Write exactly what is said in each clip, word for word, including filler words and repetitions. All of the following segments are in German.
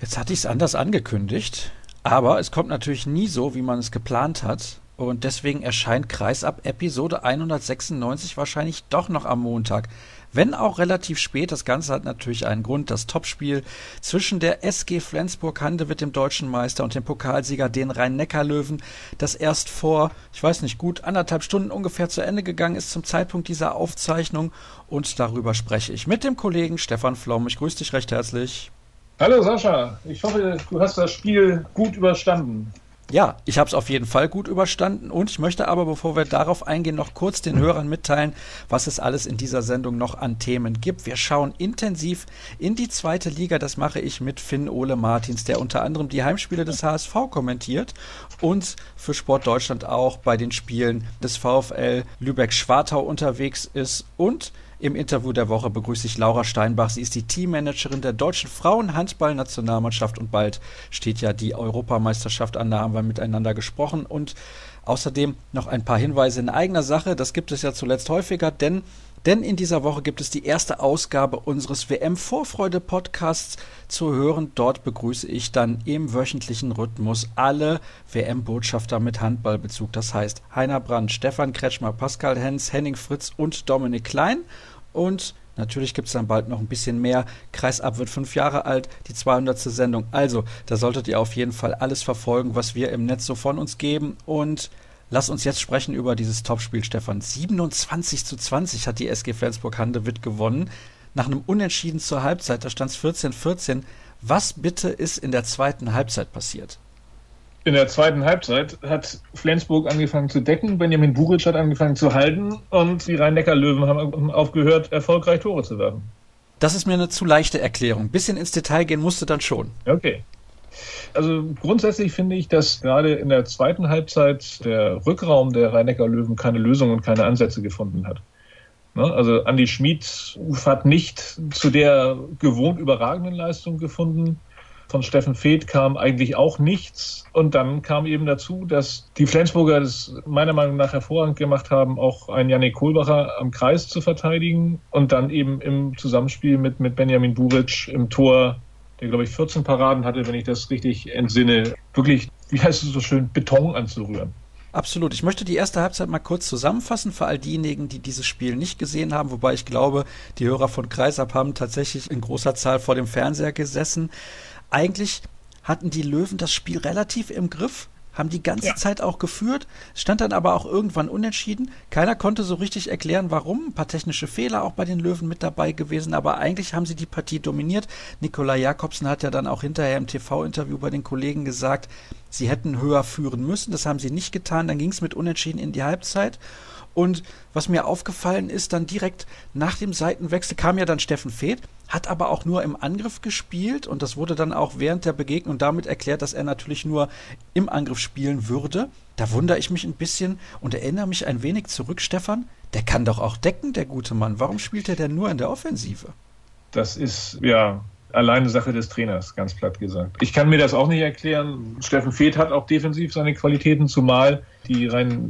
Jetzt hatte ich es anders angekündigt, aber es kommt natürlich nie so, wie man es geplant hat. Und deswegen erscheint Kreisab Episode hundertsechsundneunzig wahrscheinlich doch noch am Montag. Wenn auch relativ spät. Das Ganze hat natürlich einen Grund. Das Topspiel zwischen der S G Flensburg-Handewitt, dem deutschen Meister, und dem Pokalsieger, den Rhein-Neckar-Löwen, das erst vor, ich weiß nicht, gut anderthalb Stunden ungefähr zu Ende gegangen ist zum Zeitpunkt dieser Aufzeichnung. Und darüber spreche ich mit dem Kollegen Stefan Flom. Ich grüße dich recht herzlich. Hallo Sascha, ich hoffe, du hast das Spiel gut überstanden. Ja, ich habe es auf jeden Fall gut überstanden und ich möchte aber, bevor wir darauf eingehen, noch kurz den Hörern mitteilen, was es alles in dieser Sendung noch an Themen gibt. Wir schauen intensiv in die zweite Liga, das mache ich mit Finn Ole Martins, der unter anderem die Heimspiele des H S V kommentiert und für Sport Deutschland auch bei den Spielen des VfL Lübeck-Schwartau unterwegs ist. Und im Interview der Woche begrüße ich Laura Steinbach. Sie ist die Teammanagerin der deutschen Frauenhandball-Nationalmannschaft und bald steht ja die Europameisterschaft an, da haben wir miteinander gesprochen. Und außerdem noch ein paar Hinweise in eigener Sache, das gibt es ja zuletzt häufiger, denn, denn in dieser Woche gibt es die erste Ausgabe unseres W M-Vorfreude-Podcasts zu hören. Dort begrüße ich dann im wöchentlichen Rhythmus alle W M-Botschafter mit Handballbezug. Das heißt Heiner Brandt, Stefan Kretschmer, Pascal Hens, Henning Fritz und Dominik Klein. Und natürlich gibt es dann bald noch ein bisschen mehr. Kreisab wird fünf Jahre alt, die zweihundertste Sendung. Also, da solltet ihr auf jeden Fall alles verfolgen, was wir im Netz so von uns geben. Und lass uns jetzt sprechen über dieses Topspiel, Stefan. siebenundzwanzig zu zwanzig hat die S G Flensburg-Handewitt gewonnen. Nach einem Unentschieden zur Halbzeit, da stand es vierzehn vierzehn. Was bitte ist in der zweiten Halbzeit passiert? In der zweiten Halbzeit hat Flensburg angefangen zu decken, Benjamin Buric hat angefangen zu halten und die Rhein-Neckar-Löwen haben aufgehört, erfolgreich Tore zu werfen. Das ist mir eine zu leichte Erklärung. Bisschen ins Detail gehen musste dann schon. Okay. Also grundsätzlich finde ich, dass gerade in der zweiten Halbzeit der Rückraum der Rhein-Neckar-Löwen keine Lösung und keine Ansätze gefunden hat. Also Andi Schmid hat nicht zu der gewohnt überragenden Leistung gefunden. Von Steffen Feeth kam eigentlich auch nichts. Und dann kam eben dazu, dass die Flensburger das meiner Meinung nach hervorragend gemacht haben, auch einen Yannick Kohlbacher am Kreis zu verteidigen und dann eben im Zusammenspiel mit, mit Benjamin Buric im Tor, der glaube ich vierzehn Paraden hatte, wenn ich das richtig entsinne, wirklich, wie heißt es so schön, Beton anzurühren. Absolut. Ich möchte die erste Halbzeit mal kurz zusammenfassen für all diejenigen, die dieses Spiel nicht gesehen haben, wobei ich glaube, die Hörer von Kreisab haben tatsächlich in großer Zahl vor dem Fernseher gesessen. Eigentlich hatten die Löwen das Spiel relativ im Griff, haben die ganze ja. Zeit auch geführt, stand dann aber auch irgendwann unentschieden. Keiner konnte so richtig erklären, warum. Ein paar technische Fehler auch bei den Löwen mit dabei gewesen, aber eigentlich haben sie die Partie dominiert. Nikolai Jakobsen hat ja dann auch hinterher im T V-Interview bei den Kollegen gesagt, sie hätten höher führen müssen. Das haben sie nicht getan. Dann ging es mit Unentschieden in die Halbzeit. Und was mir aufgefallen ist, dann direkt nach dem Seitenwechsel kam ja dann Steffen Feeth, hat aber auch nur im Angriff gespielt und das wurde dann auch während der Begegnung damit erklärt, dass er natürlich nur im Angriff spielen würde. Da wundere ich mich ein bisschen und erinnere mich ein wenig zurück, Stefan, der kann doch auch decken, der gute Mann. Warum spielt er denn nur in der Offensive? Das ist, ja, alleine Sache des Trainers, ganz platt gesagt. Ich kann mir das auch nicht erklären. Steffen Feeth hat auch defensiv seine Qualitäten, zumal die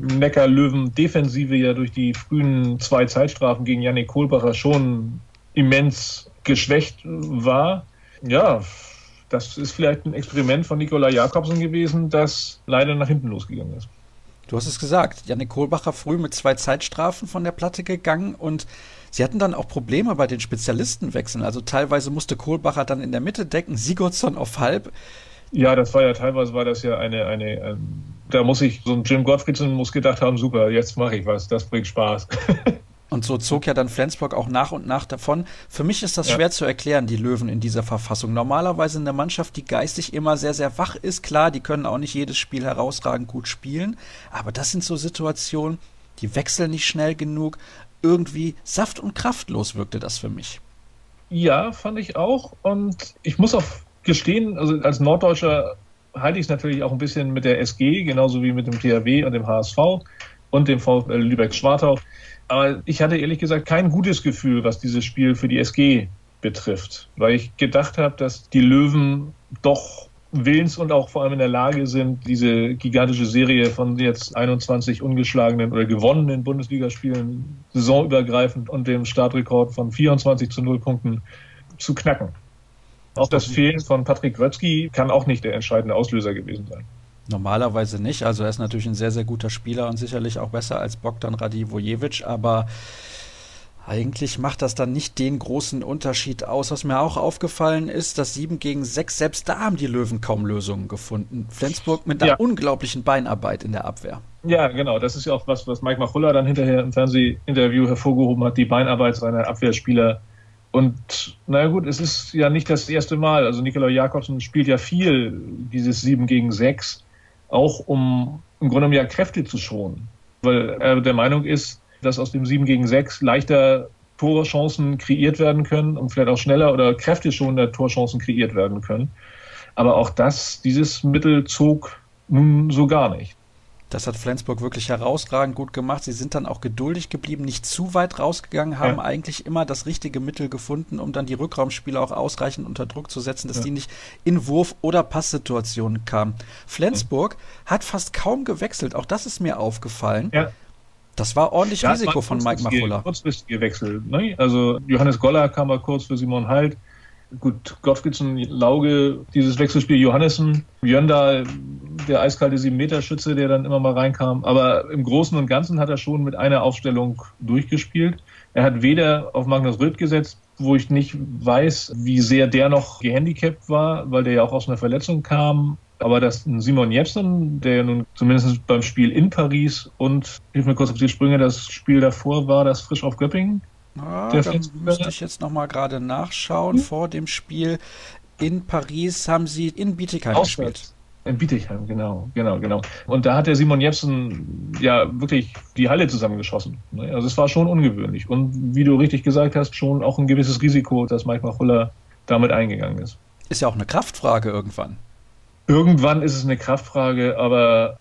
Rhein-Neckar-Löwen-Defensive ja durch die frühen zwei Zeitstrafen gegen Yannick Kohlbacher schon immens geschwächt war. Ja, das ist vielleicht ein Experiment von Nikolai Jakobsen gewesen, das leider nach hinten losgegangen ist. Du hast es gesagt, Yannick Kohlbacher früh mit zwei Zeitstrafen von der Platte gegangen und sie hatten dann auch Probleme bei den Spezialistenwechseln. Also teilweise musste Kohlbacher dann in der Mitte decken, Sigurdsson auf halb. Ja, das war ja teilweise war das ja eine, eine, eine da muss ich, so ein Jim Gottfriedson muss gedacht haben, super, jetzt mache ich was, das bringt Spaß. Und so zog ja dann Flensburg auch nach und nach davon. Für mich ist das ja schwer zu erklären, die Löwen in dieser Verfassung. Normalerweise eine Mannschaft, die geistig immer sehr, sehr wach ist. Klar, die können auch nicht jedes Spiel herausragend gut spielen. Aber das sind so Situationen, die wechseln nicht schnell genug. Irgendwie saft- und kraftlos wirkte das für mich. Ja, fand ich auch. Und ich muss auch gestehen, also als Norddeutscher halte ich es natürlich auch ein bisschen mit der S G, genauso wie mit dem T H W und dem H S V und dem VfL Lübeck-Schwartau. Aber ich hatte ehrlich gesagt kein gutes Gefühl, was dieses Spiel für die S G betrifft, weil ich gedacht habe, dass die Löwen doch willens und auch vor allem in der Lage sind, diese gigantische Serie von jetzt einundzwanzig ungeschlagenen oder gewonnenen Bundesligaspielen saisonübergreifend und dem Startrekord von vierundzwanzig zu null Punkten zu knacken. Auch das Fehlen von Patrick Grötzky kann auch nicht der entscheidende Auslöser gewesen sein. Normalerweise nicht. Also er ist natürlich ein sehr, sehr guter Spieler und sicherlich auch besser als Bogdan Radivojevic, aber eigentlich macht das dann nicht den großen Unterschied aus. Was mir auch aufgefallen ist, dass sieben gegen sechs, selbst da haben die Löwen kaum Lösungen gefunden. Flensburg mit einer ja. unglaublichen Beinarbeit in der Abwehr. Ja, genau. Das ist ja auch was, was Mike Machulla dann hinterher im Fernsehinterview hervorgehoben hat, die Beinarbeit seiner Abwehrspieler. Und naja gut, es ist ja nicht das erste Mal. Also Nikolai Jakobsen spielt ja viel dieses sieben gegen sechs, auch um im Grunde genommen ja Kräfte zu schonen. Weil er der Meinung ist, dass aus dem sieben gegen sechs leichter Torchancen kreiert werden können und vielleicht auch schneller oder kräfteschonender Torchancen kreiert werden können. Aber auch das, dieses Mittel zog nun so gar nicht. Das hat Flensburg wirklich herausragend gut gemacht. Sie sind dann auch geduldig geblieben, nicht zu weit rausgegangen, haben ja. eigentlich immer das richtige Mittel gefunden, um dann die Rückraumspieler auch ausreichend unter Druck zu setzen, dass ja. die nicht in Wurf- oder Passsituationen kamen. Flensburg ja. hat fast kaum gewechselt, auch das ist mir aufgefallen. Ja. Das war ordentlich ja, Risiko von Mike Machulla. Kurzfristige Wechsel. Ne? Also Johannes Goller kam mal kurz für Simon Halt. Gut, Gottfriedsen, Lauge, dieses Wechselspiel Johannessen, Jöndal, der eiskalte sieben-Meter-Schütze, der dann immer mal reinkam. Aber im Großen und Ganzen hat er schon mit einer Aufstellung durchgespielt. Er hat weder auf Magnus Röth gesetzt, wo ich nicht weiß, wie sehr der noch gehandicapt war, weil der ja auch aus einer Verletzung kam. Aber dass Simon Jepsen, der nun zumindest beim Spiel in Paris und, hilf mir kurz auf die Sprünge, das Spiel davor war, das frisch auf Göppingen. Ah, da müsste ich jetzt nochmal gerade nachschauen. Hm? Vor dem Spiel in Paris haben sie in Bietigheim Auswärts. gespielt. In Bietigheim, genau, genau, genau. Und da hat der Simon Jepsen ja wirklich die Halle zusammengeschossen. Also es war schon ungewöhnlich. Und wie du richtig gesagt hast, schon auch ein gewisses Risiko, dass Mike Machulla damit eingegangen ist. Ist ja auch eine Kraftfrage irgendwann. Irgendwann ist es eine Kraftfrage, aber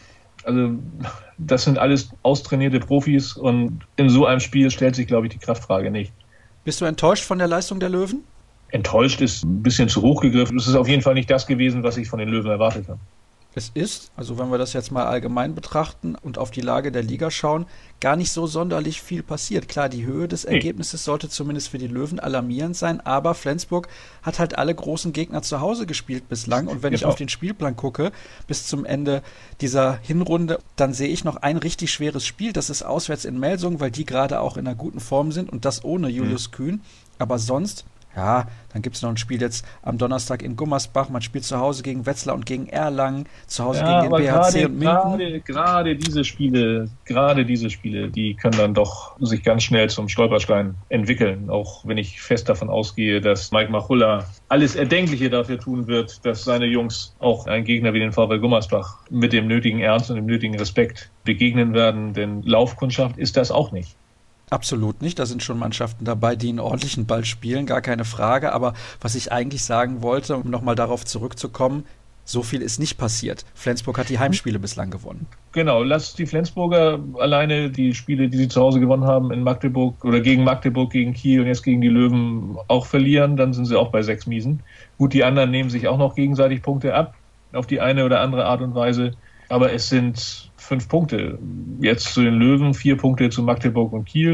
also das sind alles austrainierte Profis und in so einem Spiel stellt sich, glaube ich, die Kraftfrage nicht. Bist du enttäuscht von der Leistung der Löwen? Enttäuscht ist ein bisschen zu hoch gegriffen. Es ist auf jeden Fall nicht das gewesen, was ich von den Löwen erwartet habe. Es ist, also wenn wir das jetzt mal allgemein betrachten und auf die Lage der Liga schauen, gar nicht so sonderlich viel passiert. Klar, die Höhe des Ergebnisses sollte zumindest für die Löwen alarmierend sein, aber Flensburg hat halt alle großen Gegner zu Hause gespielt bislang und wenn genau. ich auf den Spielplan gucke, bis zum Ende dieser Hinrunde, dann sehe ich noch ein richtig schweres Spiel, das ist auswärts in Melsungen, weil die gerade auch in einer guten Form sind und das ohne Julius mhm. Kühn, aber sonst... Ja, dann gibt es noch ein Spiel jetzt am Donnerstag in Gummersbach. Man spielt zu Hause gegen Wetzlar und gegen Erlangen, zu Hause ja, gegen den B H C und Minden. Gerade, gerade diese Spiele, gerade diese Spiele, die können dann doch sich ganz schnell zum Stolperstein entwickeln. Auch wenn ich fest davon ausgehe, dass Mike Machulla alles Erdenkliche dafür tun wird, dass seine Jungs auch einen Gegner wie den VfL Gummersbach mit dem nötigen Ernst und dem nötigen Respekt begegnen werden. Denn Laufkundschaft ist das auch nicht. Absolut nicht. Da sind schon Mannschaften dabei, die einen ordentlichen Ball spielen, gar keine Frage. Aber was ich eigentlich sagen wollte, um nochmal darauf zurückzukommen, so viel ist nicht passiert. Flensburg hat die Heimspiele bislang gewonnen. Genau, lass die Flensburger alleine die Spiele, die sie zu Hause gewonnen haben in Magdeburg oder gegen Magdeburg, gegen Kiel und jetzt gegen die Löwen auch verlieren, dann sind sie auch bei sechs Miesen. Gut, die anderen nehmen sich auch noch gegenseitig Punkte ab, auf die eine oder andere Art und Weise. Aber es sind fünf Punkte. Jetzt zu den Löwen, vier Punkte zu Magdeburg und Kiel.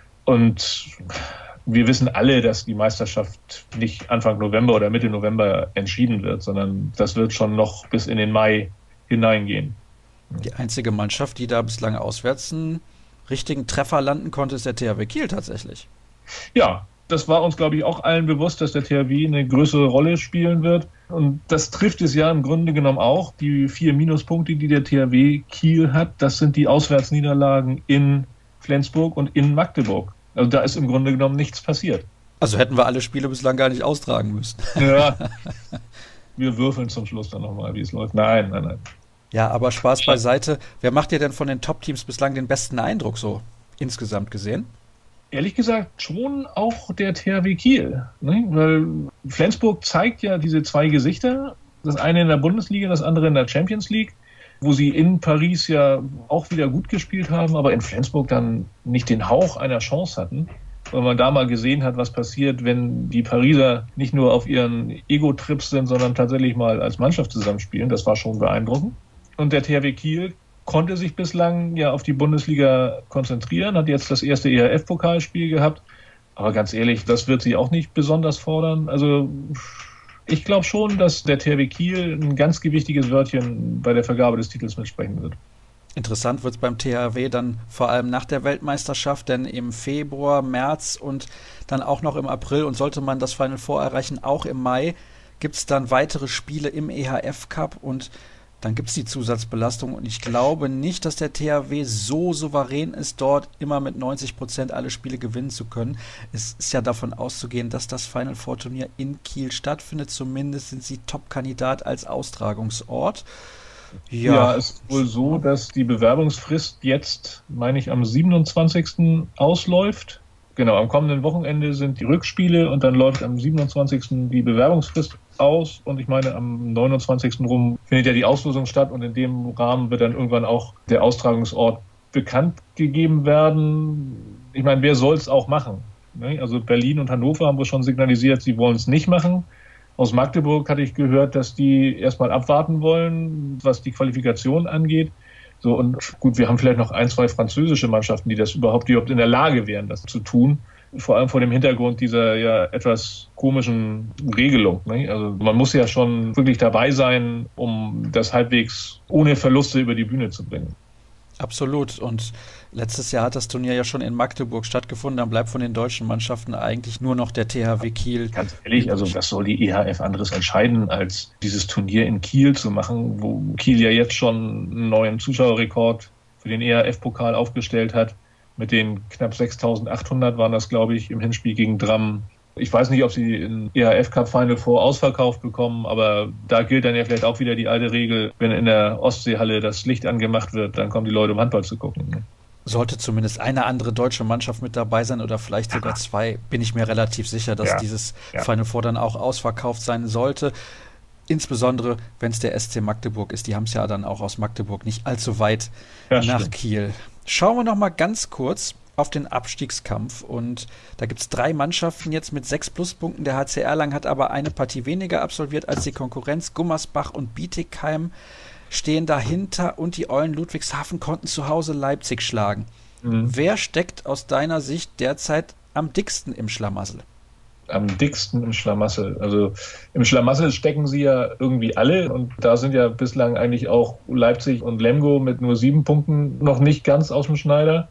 Und wir wissen alle, dass die Meisterschaft nicht Anfang November oder Mitte November entschieden wird, sondern das wird schon noch bis in den Mai hineingehen. Die einzige Mannschaft, die da bislang auswärts einen richtigen Treffer landen konnte, ist der T H W Kiel tatsächlich. Ja, das war uns, glaube ich, auch allen bewusst, dass der T H W eine größere Rolle spielen wird. Und das trifft es ja im Grunde genommen auch. Die vier Minuspunkte, die der T H W Kiel hat, das sind die Auswärtsniederlagen in Flensburg und in Magdeburg. Also da ist im Grunde genommen nichts passiert. Also hätten wir alle Spiele bislang gar nicht austragen müssen. Ja, wir würfeln zum Schluss dann nochmal, wie es läuft. Nein, nein, nein. Ja, aber Spaß beiseite. Wer macht dir denn von den Top-Teams bislang den besten Eindruck so insgesamt gesehen? Ehrlich gesagt schon auch der T H W Kiel. Ne? Weil Flensburg zeigt ja diese zwei Gesichter. Das eine in der Bundesliga, das andere in der Champions League, wo sie in Paris ja auch wieder gut gespielt haben, aber in Flensburg dann nicht den Hauch einer Chance hatten. Weil man da mal gesehen hat, was passiert, wenn die Pariser nicht nur auf ihren Ego-Trips sind, sondern tatsächlich mal als Mannschaft zusammenspielen. Das war schon beeindruckend. Und der T H W Kiel konnte sich bislang ja auf die Bundesliga konzentrieren, hat jetzt das erste E H F-Pokalspiel gehabt Aber ganz ehrlich, das wird sie auch nicht besonders fordern. Also ich glaube schon, dass der T H W Kiel ein ganz gewichtiges Wörtchen bei der Vergabe des Titels mitsprechen wird. Interessant wird es beim T H W dann vor allem nach der Weltmeisterschaft, denn im Februar, März und dann auch noch im April und sollte man das Final Four erreichen, auch im Mai, gibt es dann weitere Spiele im E H F Cup und dann gibt es die Zusatzbelastung und ich glaube nicht, dass der T H W so souverän ist, dort immer mit neunzig Prozent alle Spiele gewinnen zu können. Es ist ja davon auszugehen, dass das Final Four Turnier in Kiel stattfindet. Zumindest sind sie Top-Kandidat als Austragungsort. Ja, ja, es ist wohl so, dass die Bewerbungsfrist jetzt, meine ich, am siebenundzwanzigsten ausläuft. Genau, am kommenden Wochenende sind die Rückspiele und dann läuft am siebenundzwanzigsten die Bewerbungsfrist aus und ich meine, am neunundzwanzigsten rum findet ja die Auslosung statt und in dem Rahmen wird dann irgendwann auch der Austragungsort bekannt gegeben werden. Ich meine, wer soll es auch machen? Also Berlin und Hannover haben wir schon signalisiert, sie wollen es nicht machen. Aus Magdeburg hatte ich gehört, dass die erstmal abwarten wollen, was die Qualifikation angeht. So, und gut, wir haben vielleicht noch ein, zwei französische Mannschaften, die das überhaupt, die überhaupt in der Lage wären, das zu tun. Vor allem vor dem Hintergrund dieser ja etwas komischen Regelung. Ne? Also man muss ja schon wirklich dabei sein, um das halbwegs ohne Verluste über die Bühne zu bringen. Absolut. Und letztes Jahr hat das Turnier ja schon in Magdeburg stattgefunden. Dann bleibt von den deutschen Mannschaften eigentlich nur noch der T H W Kiel. Ganz ehrlich, also was soll die E H F anderes entscheiden, als dieses Turnier in Kiel zu machen, wo Kiel ja jetzt schon einen neuen Zuschauerrekord für den E H F-Pokal aufgestellt hat. Mit den knapp sechstausendachthundert waren das, glaube ich, im Hinspiel gegen Dram. Ich weiß nicht, ob sie in E H F-Cup Final Four ausverkauft bekommen, aber da gilt dann ja vielleicht auch wieder die alte Regel, wenn in der Ostseehalle das Licht angemacht wird, dann kommen die Leute, um Handball zu gucken. Sollte zumindest eine andere deutsche Mannschaft mit dabei sein oder vielleicht sogar zwei, bin ich mir relativ sicher, dass ja. dieses ja. Final Four dann auch ausverkauft sein sollte. Insbesondere, wenn es der S C Magdeburg ist. Die haben es ja dann auch aus Magdeburg nicht allzu weit ja, nach stimmt. Kiel. Schauen wir noch mal ganz kurz auf den Abstiegskampf und da gibt es drei Mannschaften jetzt mit sechs Pluspunkten. Der H C Erlangen hat aber eine Partie weniger absolviert als die Konkurrenz. Gummersbach und Bietigheim stehen dahinter und die Eulen Ludwigshafen konnten zu Hause Leipzig schlagen. Mhm. Wer steckt aus deiner Sicht derzeit am dicksten im Schlamassel? Am dicksten im Schlamassel. Also im Schlamassel stecken sie ja irgendwie alle und da sind ja bislang eigentlich auch Leipzig und Lemgo mit nur sieben Punkten noch nicht ganz aus dem Schneider.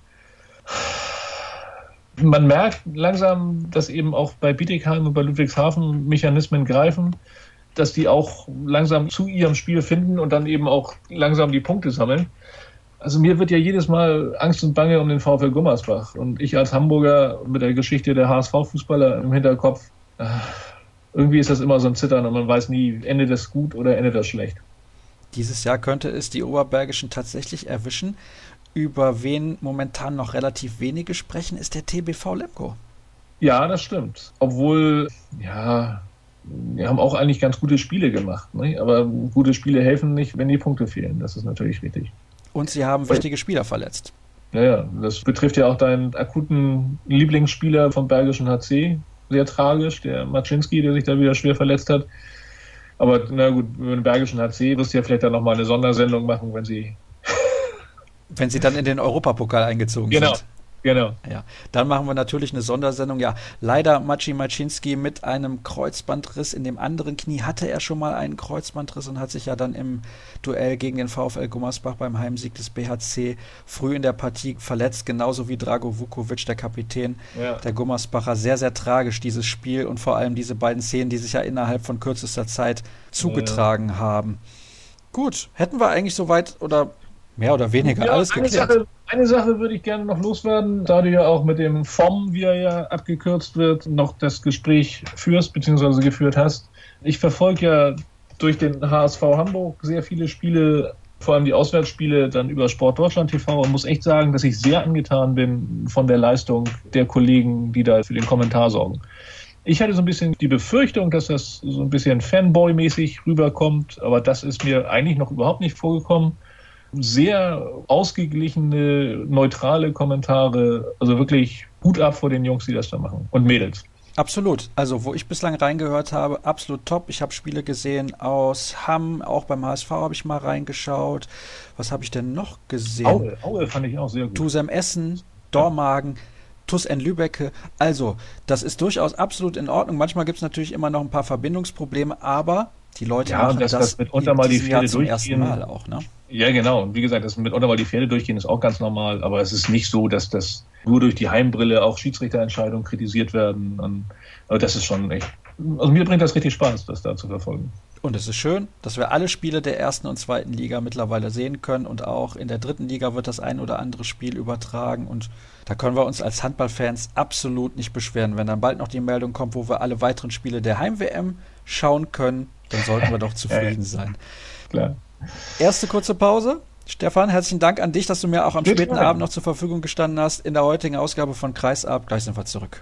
Man merkt langsam, dass eben auch bei Bietigheim und bei Ludwigshafen Mechanismen greifen, dass die auch langsam zu ihrem Spiel finden und dann eben auch langsam die Punkte sammeln. Also mir wird ja jedes Mal Angst und Bange um den VfL Gummersbach. Und ich als Hamburger mit der Geschichte der H S V-Fußballer im Hinterkopf, äh, irgendwie ist das immer so ein Zittern und man weiß nie, endet das gut oder endet das schlecht. Dieses Jahr könnte es die Oberbergischen tatsächlich erwischen. Über wen momentan noch relativ wenige sprechen, ist der T B V Lemgo. Ja, das stimmt. Obwohl, ja, wir haben auch eigentlich ganz gute Spiele gemacht. Ne? Aber gute Spiele helfen nicht, wenn die Punkte fehlen. Das ist natürlich richtig. Und sie haben wichtige Spieler verletzt. Ja, ja, das betrifft ja auch deinen akuten Lieblingsspieler vom Bergischen H C. Sehr tragisch, der Maczynski, der sich da wieder schwer verletzt hat. Aber na gut, über den Bergischen H C wirst du ja vielleicht dann nochmal eine Sondersendung machen, wenn sie... wenn sie dann in den Europapokal eingezogen genau. sind. Genau. Ja, dann machen wir natürlich eine Sondersendung. Ja, leider Maciej Maczynski mit einem Kreuzbandriss in dem anderen Knie. Hatte er schon mal einen Kreuzbandriss und hat sich ja dann im Duell gegen den VfL Gummersbach beim Heimsieg des B H C früh in der Partie verletzt, genauso wie Drago Vukovic, der Kapitän ja. der Gummersbacher. Sehr, sehr tragisch, dieses Spiel und vor allem diese beiden Szenen, die sich ja innerhalb von kürzester Zeit zugetragen ja. haben. Gut, hätten wir eigentlich soweit oder mehr oder weniger ja, alles geklärt. Sache, eine Sache würde ich gerne noch loswerden, da du ja auch mit dem F O M, wie er ja abgekürzt wird, noch das Gespräch führst bzw. geführt hast. Ich verfolge ja durch den H S V Hamburg sehr viele Spiele, vor allem die Auswärtsspiele, dann über Sport Deutschland T V und muss echt sagen, dass ich sehr angetan bin von der Leistung der Kollegen, die da für den Kommentar sorgen. Ich hatte so ein bisschen die Befürchtung, dass das so ein bisschen Fanboy-mäßig rüberkommt, aber das ist mir eigentlich noch überhaupt nicht vorgekommen. Sehr ausgeglichene, neutrale Kommentare, also wirklich Hut ab vor den Jungs, die das da machen und Mädels. Absolut, also wo ich bislang reingehört habe, absolut top. Ich habe Spiele gesehen aus Hamm, auch beim H S V habe ich mal reingeschaut. Was habe ich denn noch gesehen? Aue, Aue fand ich auch sehr gut. Tusem Essen, Dormagen. T U S N Lübeck. Also, das ist durchaus absolut in Ordnung. Manchmal gibt es natürlich immer noch ein paar Verbindungsprobleme, aber die Leute Ja, machen und dass das das mitunter in mal die diesem Jahr Pferde zum ersten durchgehen. Mal auch, ne? Ja, genau. Und wie gesagt, dass mitunter mal die Pferde durchgehen, ist auch ganz normal. Aber es ist nicht so, dass das nur durch die Heimbrille auch Schiedsrichterentscheidungen kritisiert werden. Und, aber das ist schon echt, also mir bringt das richtig Spaß, das da zu verfolgen. Und es ist schön, dass wir alle Spiele der ersten und zweiten Liga mittlerweile sehen können und auch in der dritten Liga wird das ein oder andere Spiel übertragen und da können wir uns als Handballfans absolut nicht beschweren. Wenn dann bald noch die Meldung kommt, wo wir alle weiteren Spiele der Heim-W M schauen können, dann sollten wir doch zufrieden sein. Klar. Erste kurze Pause. Stefan, herzlichen Dank an dich, dass du mir auch am Bitte späten gerne. Abend noch zur Verfügung gestanden hast in der heutigen Ausgabe von Kreisab. Gleich sind wir zurück.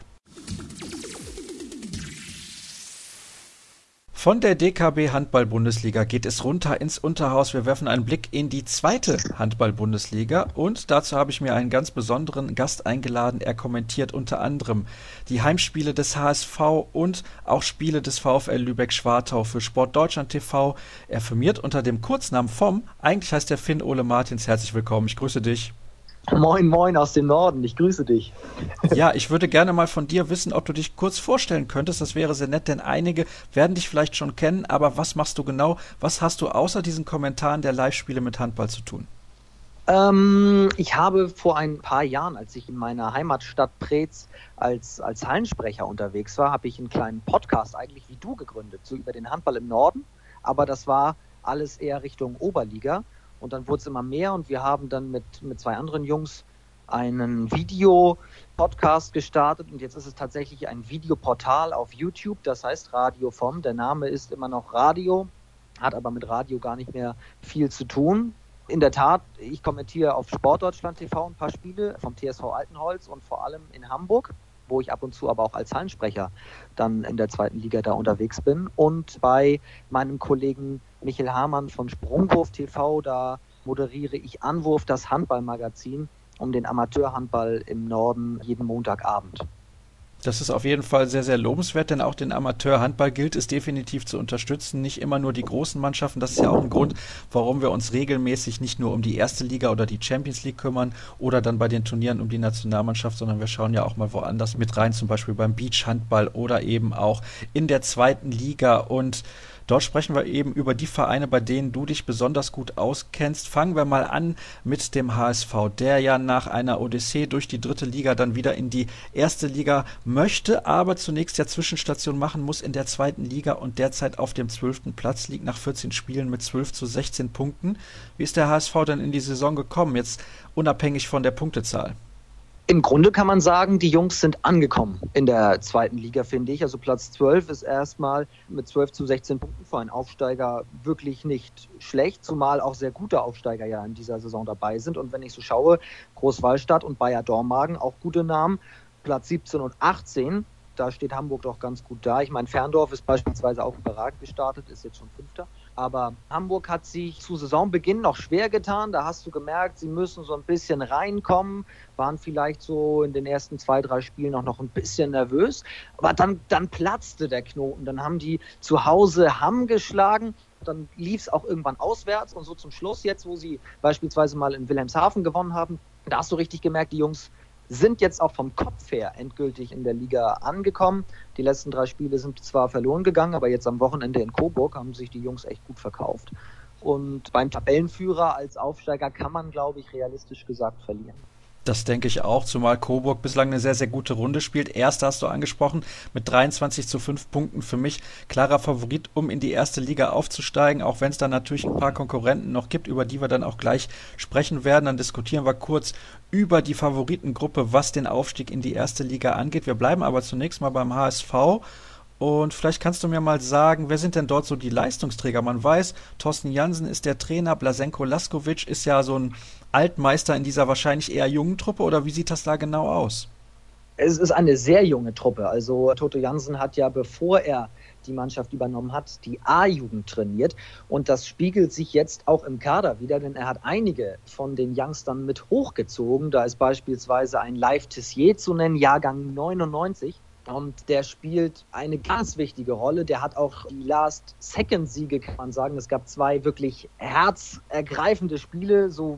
Von der D K B Handball-Bundesliga geht es runter ins Unterhaus. Wir werfen einen Blick in die zweite Handball-Bundesliga und dazu habe ich mir einen ganz besonderen Gast eingeladen. Er kommentiert unter anderem die Heimspiele des H S V und auch Spiele des VfL Lübeck-Schwartau für Sport Deutschland T V. Er firmiert unter dem Kurznamen V O M. Eigentlich heißt er Finn Ole Martins. Herzlich willkommen. Ich grüße dich. Moin, moin aus dem Norden. Ich grüße dich. Ja, ich würde gerne mal von dir wissen, ob du dich kurz vorstellen könntest. Das wäre sehr nett, denn einige werden dich vielleicht schon kennen. Aber was machst du genau? Was hast du außer diesen Kommentaren der Live-Spiele mit Handball zu tun? Ähm, ich habe vor ein paar Jahren, als ich in meiner Heimatstadt Preetz als, als Hallensprecher unterwegs war, habe ich einen kleinen Podcast eigentlich wie du gegründet, so über den Handball im Norden. Aber das war alles eher Richtung Oberliga. Und dann wurde es immer mehr und wir haben dann mit, mit zwei anderen Jungs einen Videopodcast gestartet und jetzt ist es tatsächlich ein Videoportal auf YouTube, das heißt Radio V O M. Der Name ist immer noch Radio, hat aber mit Radio gar nicht mehr viel zu tun. In der Tat, ich kommentiere auf Sportdeutschland T V ein paar Spiele vom T S V Altenholz und vor allem in Hamburg, wo ich ab und zu aber auch als Hallensprecher dann in der zweiten Liga da unterwegs bin. Und bei meinem Kollegen Michael Hamann von Sprungwurf T V, da moderiere ich Anwurf, das Handballmagazin, um den Amateurhandball im Norden jeden Montagabend. Das ist auf jeden Fall sehr, sehr lobenswert, denn auch den Amateurhandball gilt es definitiv zu unterstützen. Nicht immer nur die großen Mannschaften. Das ist ja auch ein Grund, warum wir uns regelmäßig nicht nur um die erste Liga oder die Champions League kümmern oder dann bei den Turnieren um die Nationalmannschaft, sondern wir schauen ja auch mal woanders mit rein, zum Beispiel beim Beachhandball oder eben auch in der zweiten Liga. Und dort sprechen wir eben über die Vereine, bei denen du dich besonders gut auskennst. Fangen wir mal an mit dem H S V, der ja nach einer Odyssee durch die dritte Liga dann wieder in die erste Liga möchte, aber zunächst ja Zwischenstation machen muss in der zweiten Liga und derzeit auf dem zwölften Platz liegt nach vierzehn Spielen mit zwölf zu sechzehn Punkten. Wie ist der H S V denn in die Saison gekommen, jetzt unabhängig von der Punktezahl? Im Grunde kann man sagen, die Jungs sind angekommen in der zweiten Liga, finde ich. Also Platz zwölf ist erstmal mit zwölf zu sechzehn Punkten für einen Aufsteiger wirklich nicht schlecht, zumal auch sehr gute Aufsteiger ja in dieser Saison dabei sind. Und wenn ich so schaue, Großwallstadt und Bayer Dormagen, auch gute Namen, Platz siebzehn und achtzehn, da steht Hamburg doch ganz gut da. Ich meine, Ferndorf ist beispielsweise auch überragend gestartet, ist jetzt schon Fünfter. Aber Hamburg hat sich zu Saisonbeginn noch schwer getan. Da hast du gemerkt, sie müssen so ein bisschen reinkommen, waren vielleicht so in den ersten zwei, drei Spielen auch noch ein bisschen nervös. Aber dann, dann platzte der Knoten. Dann haben die zu Hause Hamm geschlagen. Dann lief es auch irgendwann auswärts. Und so zum Schluss jetzt, wo sie beispielsweise mal in Wilhelmshaven gewonnen haben, da hast du richtig gemerkt, die Jungs sind jetzt auch vom Kopf her endgültig in der Liga angekommen. Die letzten drei Spiele sind zwar verloren gegangen, aber jetzt am Wochenende in Coburg haben sich die Jungs echt gut verkauft. Und beim Tabellenführer als Aufsteiger kann man, glaube ich, realistisch gesagt verlieren. Das denke ich auch, zumal Coburg bislang eine sehr, sehr gute Runde spielt. Erster hast du angesprochen, mit dreiundzwanzig zu fünf Punkten für mich klarer Favorit, um in die erste Liga aufzusteigen, auch wenn es dann natürlich ein paar Konkurrenten noch gibt, über die wir dann auch gleich sprechen werden. Dann diskutieren wir kurz über die Favoritengruppe, was den Aufstieg in die erste Liga angeht. Wir bleiben aber zunächst mal beim H S V. Und vielleicht kannst du mir mal sagen, wer sind denn dort so die Leistungsträger? Man weiß, Thorsten Jansen ist der Trainer, Blasenko Laskovic ist ja so ein Altmeister in dieser wahrscheinlich eher jungen Truppe, oder wie sieht das da genau aus? Es ist eine sehr junge Truppe. Also Toto Jansen hat ja, bevor er die Mannschaft übernommen hat, die A-Jugend trainiert. Und das spiegelt sich jetzt auch im Kader wieder, denn er hat einige von den Youngstern mit hochgezogen. Da ist beispielsweise ein Live Tessier zu nennen, Jahrgang neunundneunzig. Und der spielt eine ganz wichtige Rolle. Der hat auch die Last-Second-Siege, kann man sagen. Es gab zwei wirklich herzergreifende Spiele, so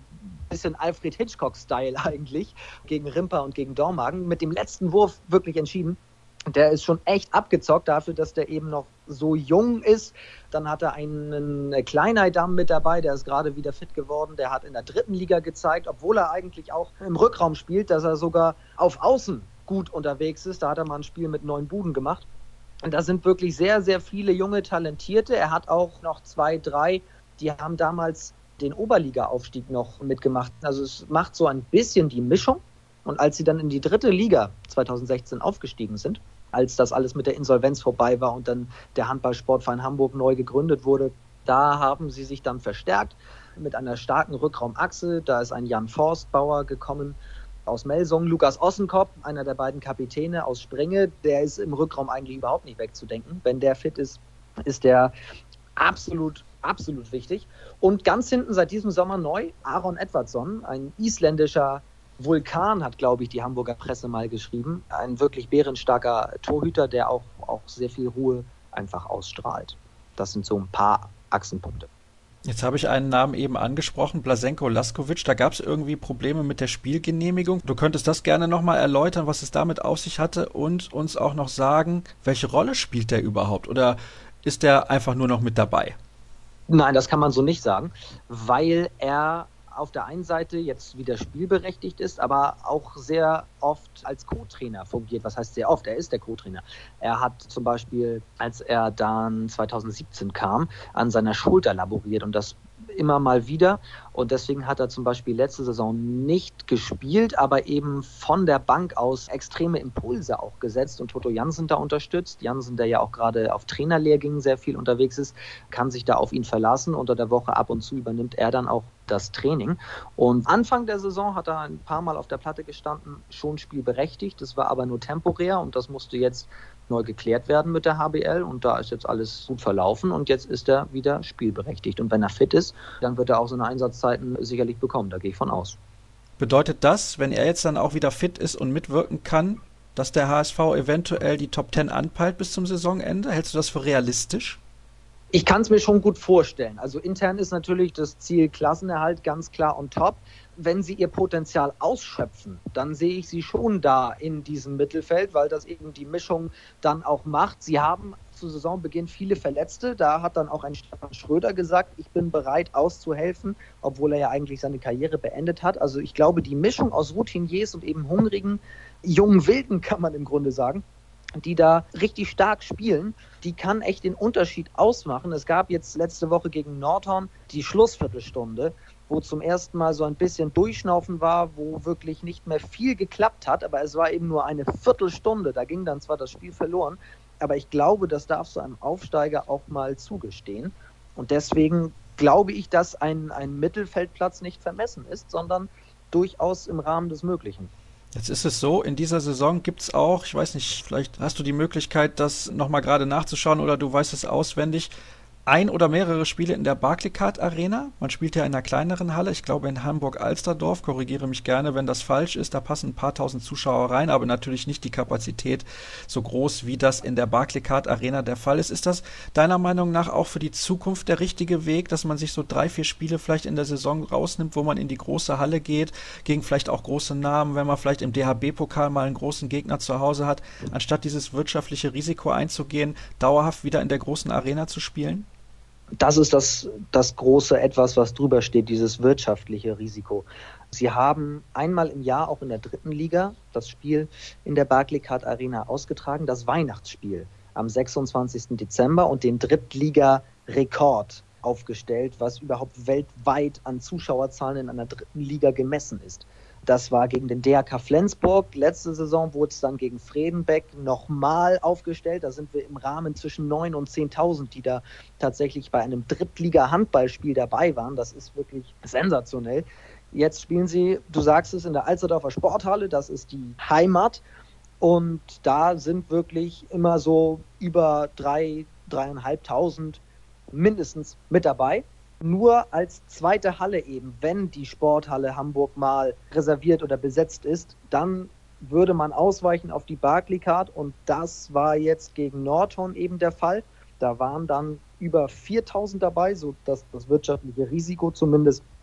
bisschen Alfred Hitchcock-Style eigentlich, gegen Rimper und gegen Dormagen. Mit dem letzten Wurf wirklich entschieden. Der ist schon echt abgezockt dafür, dass der eben noch so jung ist. Dann hat er einen Kleinheidam mit dabei, der ist gerade wieder fit geworden. Der hat in der dritten Liga gezeigt, obwohl er eigentlich auch im Rückraum spielt, dass er sogar auf Außen gut unterwegs ist. Da hat er mal ein Spiel mit neun Buden gemacht. Und da sind wirklich sehr, sehr viele junge Talentierte. Er hat auch noch zwei, drei, die haben damals den Oberliga-Aufstieg noch mitgemacht. Also es macht so ein bisschen die Mischung. Und als sie dann in die dritte Liga zwanzig sechzehn aufgestiegen sind, als das alles mit der Insolvenz vorbei war und dann der Handballsportverein Hamburg neu gegründet wurde, da haben sie sich dann verstärkt mit einer starken Rückraumachse. Da ist ein Jan Forstbauer gekommen aus Melsung, Lukas Ossenkopf, einer der beiden Kapitäne aus Springe, der ist im Rückraum eigentlich überhaupt nicht wegzudenken. Wenn der fit ist, ist der absolut, absolut wichtig. Und ganz hinten seit diesem Sommer neu Aron Edvardsson, ein isländischer Vulkan, hat, glaube ich, die Hamburger Presse mal geschrieben. Ein wirklich bärenstarker Torhüter, der auch, auch sehr viel Ruhe einfach ausstrahlt. Das sind so ein paar Achsenpunkte. Jetzt habe ich einen Namen eben angesprochen, Blaženko Laskovic. Da gab es irgendwie Probleme mit der Spielgenehmigung. Du könntest das gerne nochmal erläutern, was es damit auf sich hatte und uns auch noch sagen, welche Rolle spielt der überhaupt? Oder ist der einfach nur noch mit dabei? Nein, das kann man so nicht sagen, weil er auf der einen Seite jetzt wieder spielberechtigt ist, aber auch sehr oft als Co-Trainer fungiert. Was heißt sehr oft? Er ist der Co-Trainer. Er hat zum Beispiel, als er dann zwanzig siebzehn kam, an seiner Schulter laboriert und das immer mal wieder. Und deswegen hat er zum Beispiel letzte Saison nicht gespielt, aber eben von der Bank aus extreme Impulse auch gesetzt und Toto Jansen da unterstützt. Jansen, der ja auch gerade auf Trainerlehrgängen sehr viel unterwegs ist, kann sich da auf ihn verlassen. Unter der Woche ab und zu übernimmt er dann auch das Training. Und Anfang der Saison hat er ein paar Mal auf der Platte gestanden, schon spielberechtigt. Das war aber nur temporär und das musste jetzt neu geklärt werden mit der H B L und da ist jetzt alles gut verlaufen und jetzt ist er wieder spielberechtigt. Und wenn er fit ist, dann wird er auch seine Einsatzzeiten sicherlich bekommen, da gehe ich von aus. Bedeutet das, wenn er jetzt dann auch wieder fit ist und mitwirken kann, dass der H S V eventuell die Top zehn anpeilt bis zum Saisonende? Hältst du das für realistisch? Ich kann es mir schon gut vorstellen. Also intern ist natürlich das Ziel Klassenerhalt ganz klar on top. Wenn sie ihr Potenzial ausschöpfen, dann sehe ich sie schon da in diesem Mittelfeld, weil das eben die Mischung dann auch macht. Sie haben zu Saisonbeginn viele Verletzte. Da hat dann auch ein Stefan Schröder gesagt, ich bin bereit auszuhelfen, obwohl er ja eigentlich seine Karriere beendet hat. Also ich glaube, die Mischung aus Routiniers und eben hungrigen, jungen Wilden, kann man im Grunde sagen, die da richtig stark spielen, die kann echt den Unterschied ausmachen. Es gab jetzt letzte Woche gegen Nordhorn die Schlussviertelstunde, wo zum ersten Mal so ein bisschen Durchschnaufen war, wo wirklich nicht mehr viel geklappt hat, aber es war eben nur eine Viertelstunde. Da ging dann zwar das Spiel verloren, aber ich glaube, das darf so einem Aufsteiger auch mal zugestehen. Und deswegen glaube ich, dass ein, ein Mittelfeldplatz nicht vermessen ist, sondern durchaus im Rahmen des Möglichen. Jetzt ist es so, in dieser Saison gibt es auch, ich weiß nicht, vielleicht hast du die Möglichkeit, das nochmal gerade nachzuschauen oder du weißt es auswendig, ein oder mehrere Spiele in der Barclaycard Arena. Man spielt ja in einer kleineren Halle, ich glaube in Hamburg-Alsterdorf, korrigiere mich gerne, wenn das falsch ist, da passen ein paar tausend Zuschauer rein, aber natürlich nicht die Kapazität so groß, wie das in der Barclaycard Arena der Fall ist. Ist das deiner Meinung nach auch für die Zukunft der richtige Weg, dass man sich so drei, vier Spiele vielleicht in der Saison rausnimmt, wo man in die große Halle geht, gegen vielleicht auch große Namen, wenn man vielleicht im D H B-Pokal mal einen großen Gegner zu Hause hat, anstatt dieses wirtschaftliche Risiko einzugehen, dauerhaft wieder in der großen Arena zu spielen? Das ist das, das große Etwas, was drüber steht, dieses wirtschaftliche Risiko. Sie haben einmal im Jahr auch in der dritten Liga das Spiel in der Barclaycard Arena ausgetragen, das Weihnachtsspiel am sechsundzwanzigsten Dezember und den Drittliga-Rekord aufgestellt, was überhaupt weltweit an Zuschauerzahlen in einer dritten Liga gemessen ist. Das war gegen den D H K Flensburg. Letzte Saison wurde es dann gegen Fredenbeck nochmal aufgestellt. Da sind wir im Rahmen zwischen neun und zehntausend, die da tatsächlich bei einem Drittliga-Handballspiel dabei waren. Das ist wirklich sensationell. Jetzt spielen sie, du sagst es, in der Alsterdorfer Sporthalle. Das ist die Heimat. Und da sind wirklich immer so über drei, dreieinhalbtausend mindestens mit dabei. Nur als zweite Halle eben, wenn die Sporthalle Hamburg mal reserviert oder besetzt ist, dann würde man ausweichen auf die Barclaycard und das war jetzt gegen Nordhorn eben der Fall. Da waren dann über viertausend dabei, so dass das wirtschaftliche Risiko zumindest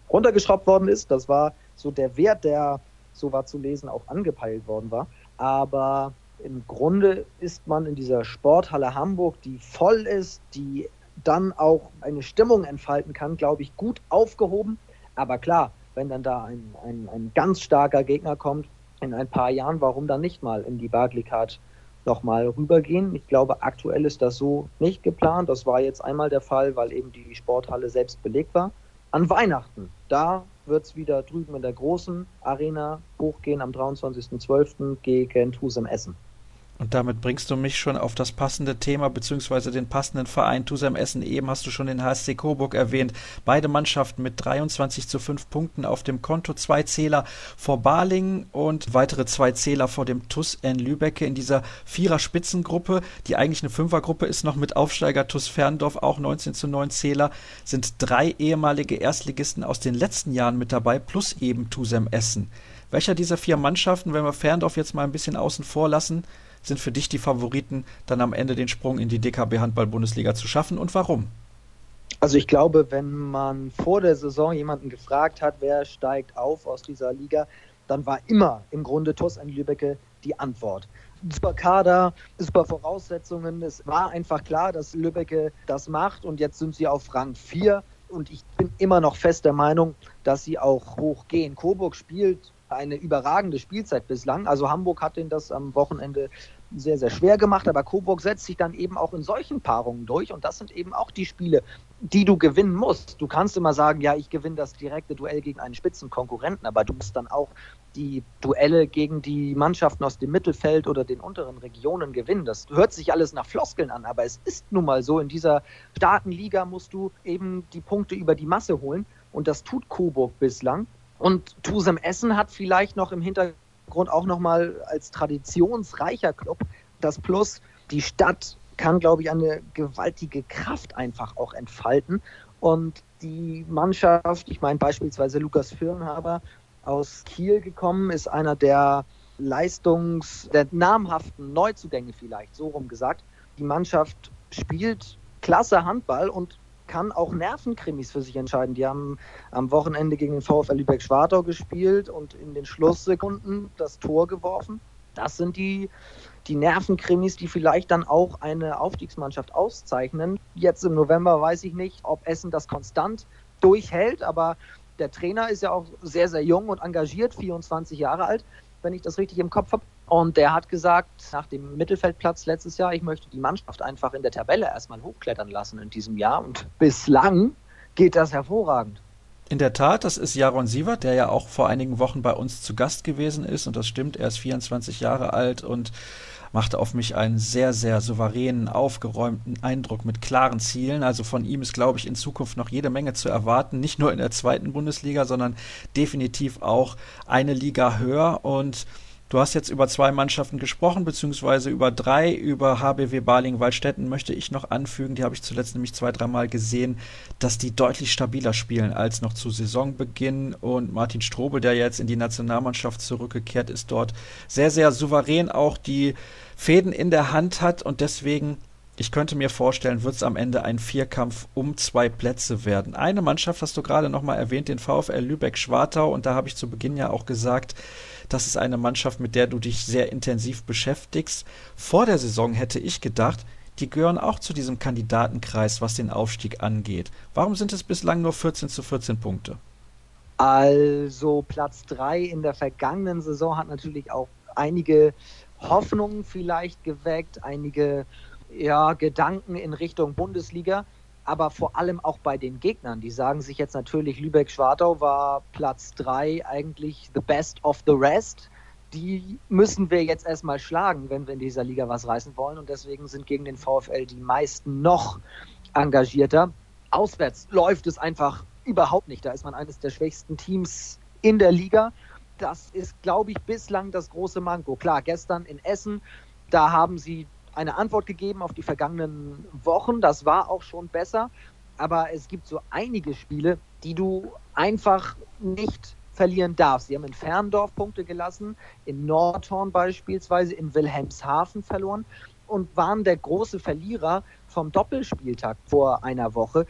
runtergeschraubt worden ist. Das war so der Wert, der, so war zu lesen, auch angepeilt worden war. Aber im Grunde ist man in dieser Sporthalle Hamburg, die voll ist, die dann auch eine Stimmung entfalten kann, glaube ich, gut aufgehoben. Aber klar, wenn dann da ein, ein, ein ganz starker Gegner kommt, in ein paar Jahren, warum dann nicht mal in die Barclaycard nochmal rübergehen? Ich glaube, aktuell ist das so nicht geplant. Das war jetzt einmal der Fall, weil eben die Sporthalle selbst belegt war. An Weihnachten, da wird es wieder drüben in der großen Arena hochgehen am dreiundzwanzigsten zwölften gegen Tusem Essen. Und damit bringst du mich schon auf das passende Thema beziehungsweise den passenden Verein Tusem Essen. Eben hast du schon den H S C Coburg erwähnt. Beide Mannschaften mit dreiundzwanzig zu fünf Punkten auf dem Konto. Zwei Zähler vor Balingen und weitere zwei Zähler vor dem T U S N Lübbecke in dieser Vierer-Spitzengruppe, die eigentlich eine Fünfergruppe ist, noch mit Aufsteiger T U S Ferndorf, auch neunzehn zu neun Zähler, sind drei ehemalige Erstligisten aus den letzten Jahren mit dabei, plus eben Tusem Essen. Welcher dieser vier Mannschaften, wenn wir Ferndorf jetzt mal ein bisschen außen vor lassen, sind für dich die Favoriten, dann am Ende den Sprung in die D K B-Handball-Bundesliga zu schaffen und warum? Also ich glaube, wenn man vor der Saison jemanden gefragt hat, wer steigt auf aus dieser Liga, dann war immer im Grunde T U S N Lübbecke die Antwort. Super Kader, super Voraussetzungen. Es war einfach klar, dass Lübbecke das macht und jetzt sind sie auf Rang vier und ich bin immer noch fest der Meinung, dass sie auch hochgehen. Coburg spielt eine überragende Spielzeit bislang. Also Hamburg hat denen das am Wochenende sehr, sehr schwer gemacht, aber Coburg setzt sich dann eben auch in solchen Paarungen durch und das sind eben auch die Spiele, die du gewinnen musst. Du kannst immer sagen, ja, ich gewinne das direkte Duell gegen einen Spitzenkonkurrenten, aber du musst dann auch die Duelle gegen die Mannschaften aus dem Mittelfeld oder den unteren Regionen gewinnen. Das hört sich alles nach Floskeln an, aber es ist nun mal so, in dieser starken Liga musst du eben die Punkte über die Masse holen und das tut Coburg bislang. Und Tusem Essen hat vielleicht noch im Hintergrund auch nochmal als traditionsreicher Club das Plus. Die Stadt kann, glaube ich, eine gewaltige Kraft einfach auch entfalten. Und die Mannschaft, ich meine beispielsweise Lukas Firnhaber aus Kiel gekommen, ist einer der Leistungs-, der namhaften Neuzugänge vielleicht, so rum gesagt. Die Mannschaft spielt klasse Handball und kann auch Nervenkrimis für sich entscheiden. Die haben am Wochenende gegen den VfL Lübeck-Schwartau gespielt und in den Schlusssekunden das Tor geworfen. Das sind die, die Nervenkrimis, die vielleicht dann auch eine Aufstiegsmannschaft auszeichnen. Jetzt im November weiß ich nicht, ob Essen das konstant durchhält, aber der Trainer ist ja auch sehr, sehr jung und engagiert, vierundzwanzig Jahre alt, wenn ich das richtig im Kopf habe. Und der hat gesagt, nach dem Mittelfeldplatz letztes Jahr, ich möchte die Mannschaft einfach in der Tabelle erstmal hochklettern lassen in diesem Jahr. Und bislang geht das hervorragend. In der Tat, das ist Jaron Sievert, der ja auch vor einigen Wochen bei uns zu Gast gewesen ist. Und das stimmt, er ist vierundzwanzig Jahre alt und machte auf mich einen sehr, sehr souveränen, aufgeräumten Eindruck mit klaren Zielen. Also von ihm ist, glaube ich, in Zukunft noch jede Menge zu erwarten. Nicht nur in der zweiten Bundesliga, sondern definitiv auch eine Liga höher. Und du hast jetzt über zwei Mannschaften gesprochen, beziehungsweise über drei. Über H B W Balingen-Waldstätten möchte ich noch anfügen, die habe ich zuletzt nämlich zwei, dreimal gesehen, dass die deutlich stabiler spielen als noch zu Saisonbeginn. Und Martin Strobel, der jetzt in die Nationalmannschaft zurückgekehrt ist, dort sehr, sehr souverän auch die Fäden in der Hand hat. Und deswegen, ich könnte mir vorstellen, wird es am Ende ein Vierkampf um zwei Plätze werden. Eine Mannschaft hast du gerade nochmal erwähnt, den VfL Lübeck-Schwartau. Und da habe ich zu Beginn ja auch gesagt, das ist eine Mannschaft, mit der du dich sehr intensiv beschäftigst. Vor der Saison hätte ich gedacht, die gehören auch zu diesem Kandidatenkreis, was den Aufstieg angeht. Warum sind es bislang nur vierzehn zu vierzehn Punkte? Also Platz drei in der vergangenen Saison hat natürlich auch einige Hoffnungen vielleicht geweckt, einige ja, Gedanken in Richtung Bundesliga. Aber vor allem auch bei den Gegnern. Die sagen sich jetzt natürlich, Lübeck-Schwartau war Platz drei eigentlich the best of the rest. Die müssen wir jetzt erstmal schlagen, wenn wir in dieser Liga was reißen wollen. Und deswegen sind gegen den VfL die meisten noch engagierter. Auswärts läuft es einfach überhaupt nicht. Da ist man eines der schwächsten Teams in der Liga. Das ist, glaube ich, bislang das große Manko. Klar, gestern in Essen, da haben sie eine Antwort gegeben auf die vergangenen Wochen. Das war auch schon besser. Aber es gibt so einige Spiele, die du einfach nicht verlieren darfst. Sie haben in Ferndorf Punkte gelassen, in Nordhorn beispielsweise, in Wilhelmshaven verloren und waren der große Verlierer vom Doppelspieltag vor einer Woche.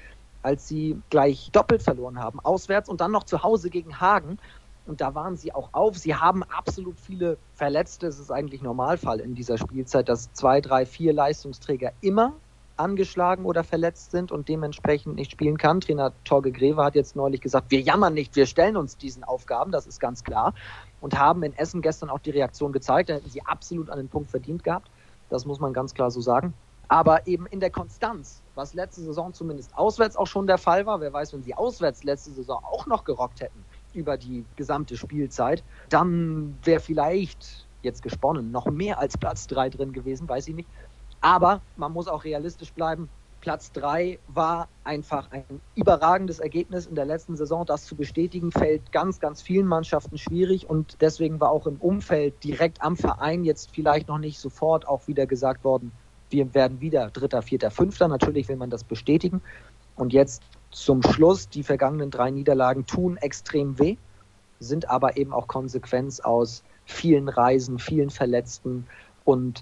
als sie gleich doppelt verloren haben, auswärts und dann noch zu Hause gegen Hagen. Und da waren sie auch auf. Sie haben absolut viele Verletzte. Es ist eigentlich Normalfall in dieser Spielzeit, dass zwei, drei, vier Leistungsträger immer angeschlagen oder verletzt sind und dementsprechend nicht spielen kann. Trainer Torge Greve hat jetzt neulich gesagt, wir jammern nicht, wir stellen uns diesen Aufgaben, das ist ganz klar. Und haben in Essen gestern auch die Reaktion gezeigt. Da hätten sie absolut einen Punkt verdient gehabt. Das muss man ganz klar so sagen. Aber eben in der Konstanz, was letzte Saison zumindest auswärts auch schon der Fall war, wer weiß, wenn sie auswärts letzte Saison auch noch gerockt hätten über die gesamte Spielzeit, dann wäre vielleicht jetzt gesponnen noch mehr als Platz drei drin gewesen, weiß ich nicht. Aber man muss auch realistisch bleiben. Platz drei war einfach ein überragendes Ergebnis in der letzten Saison. Das zu bestätigen, fällt ganz, ganz vielen Mannschaften schwierig. Und deswegen war auch im Umfeld direkt am Verein jetzt vielleicht noch nicht sofort auch wieder gesagt worden, wir werden wieder Dritter, Vierter, Fünfter. Natürlich will man das bestätigen. Und jetzt zum Schluss, die vergangenen drei Niederlagen tun extrem weh, sind aber eben auch Konsequenz aus vielen Reisen, vielen Verletzten und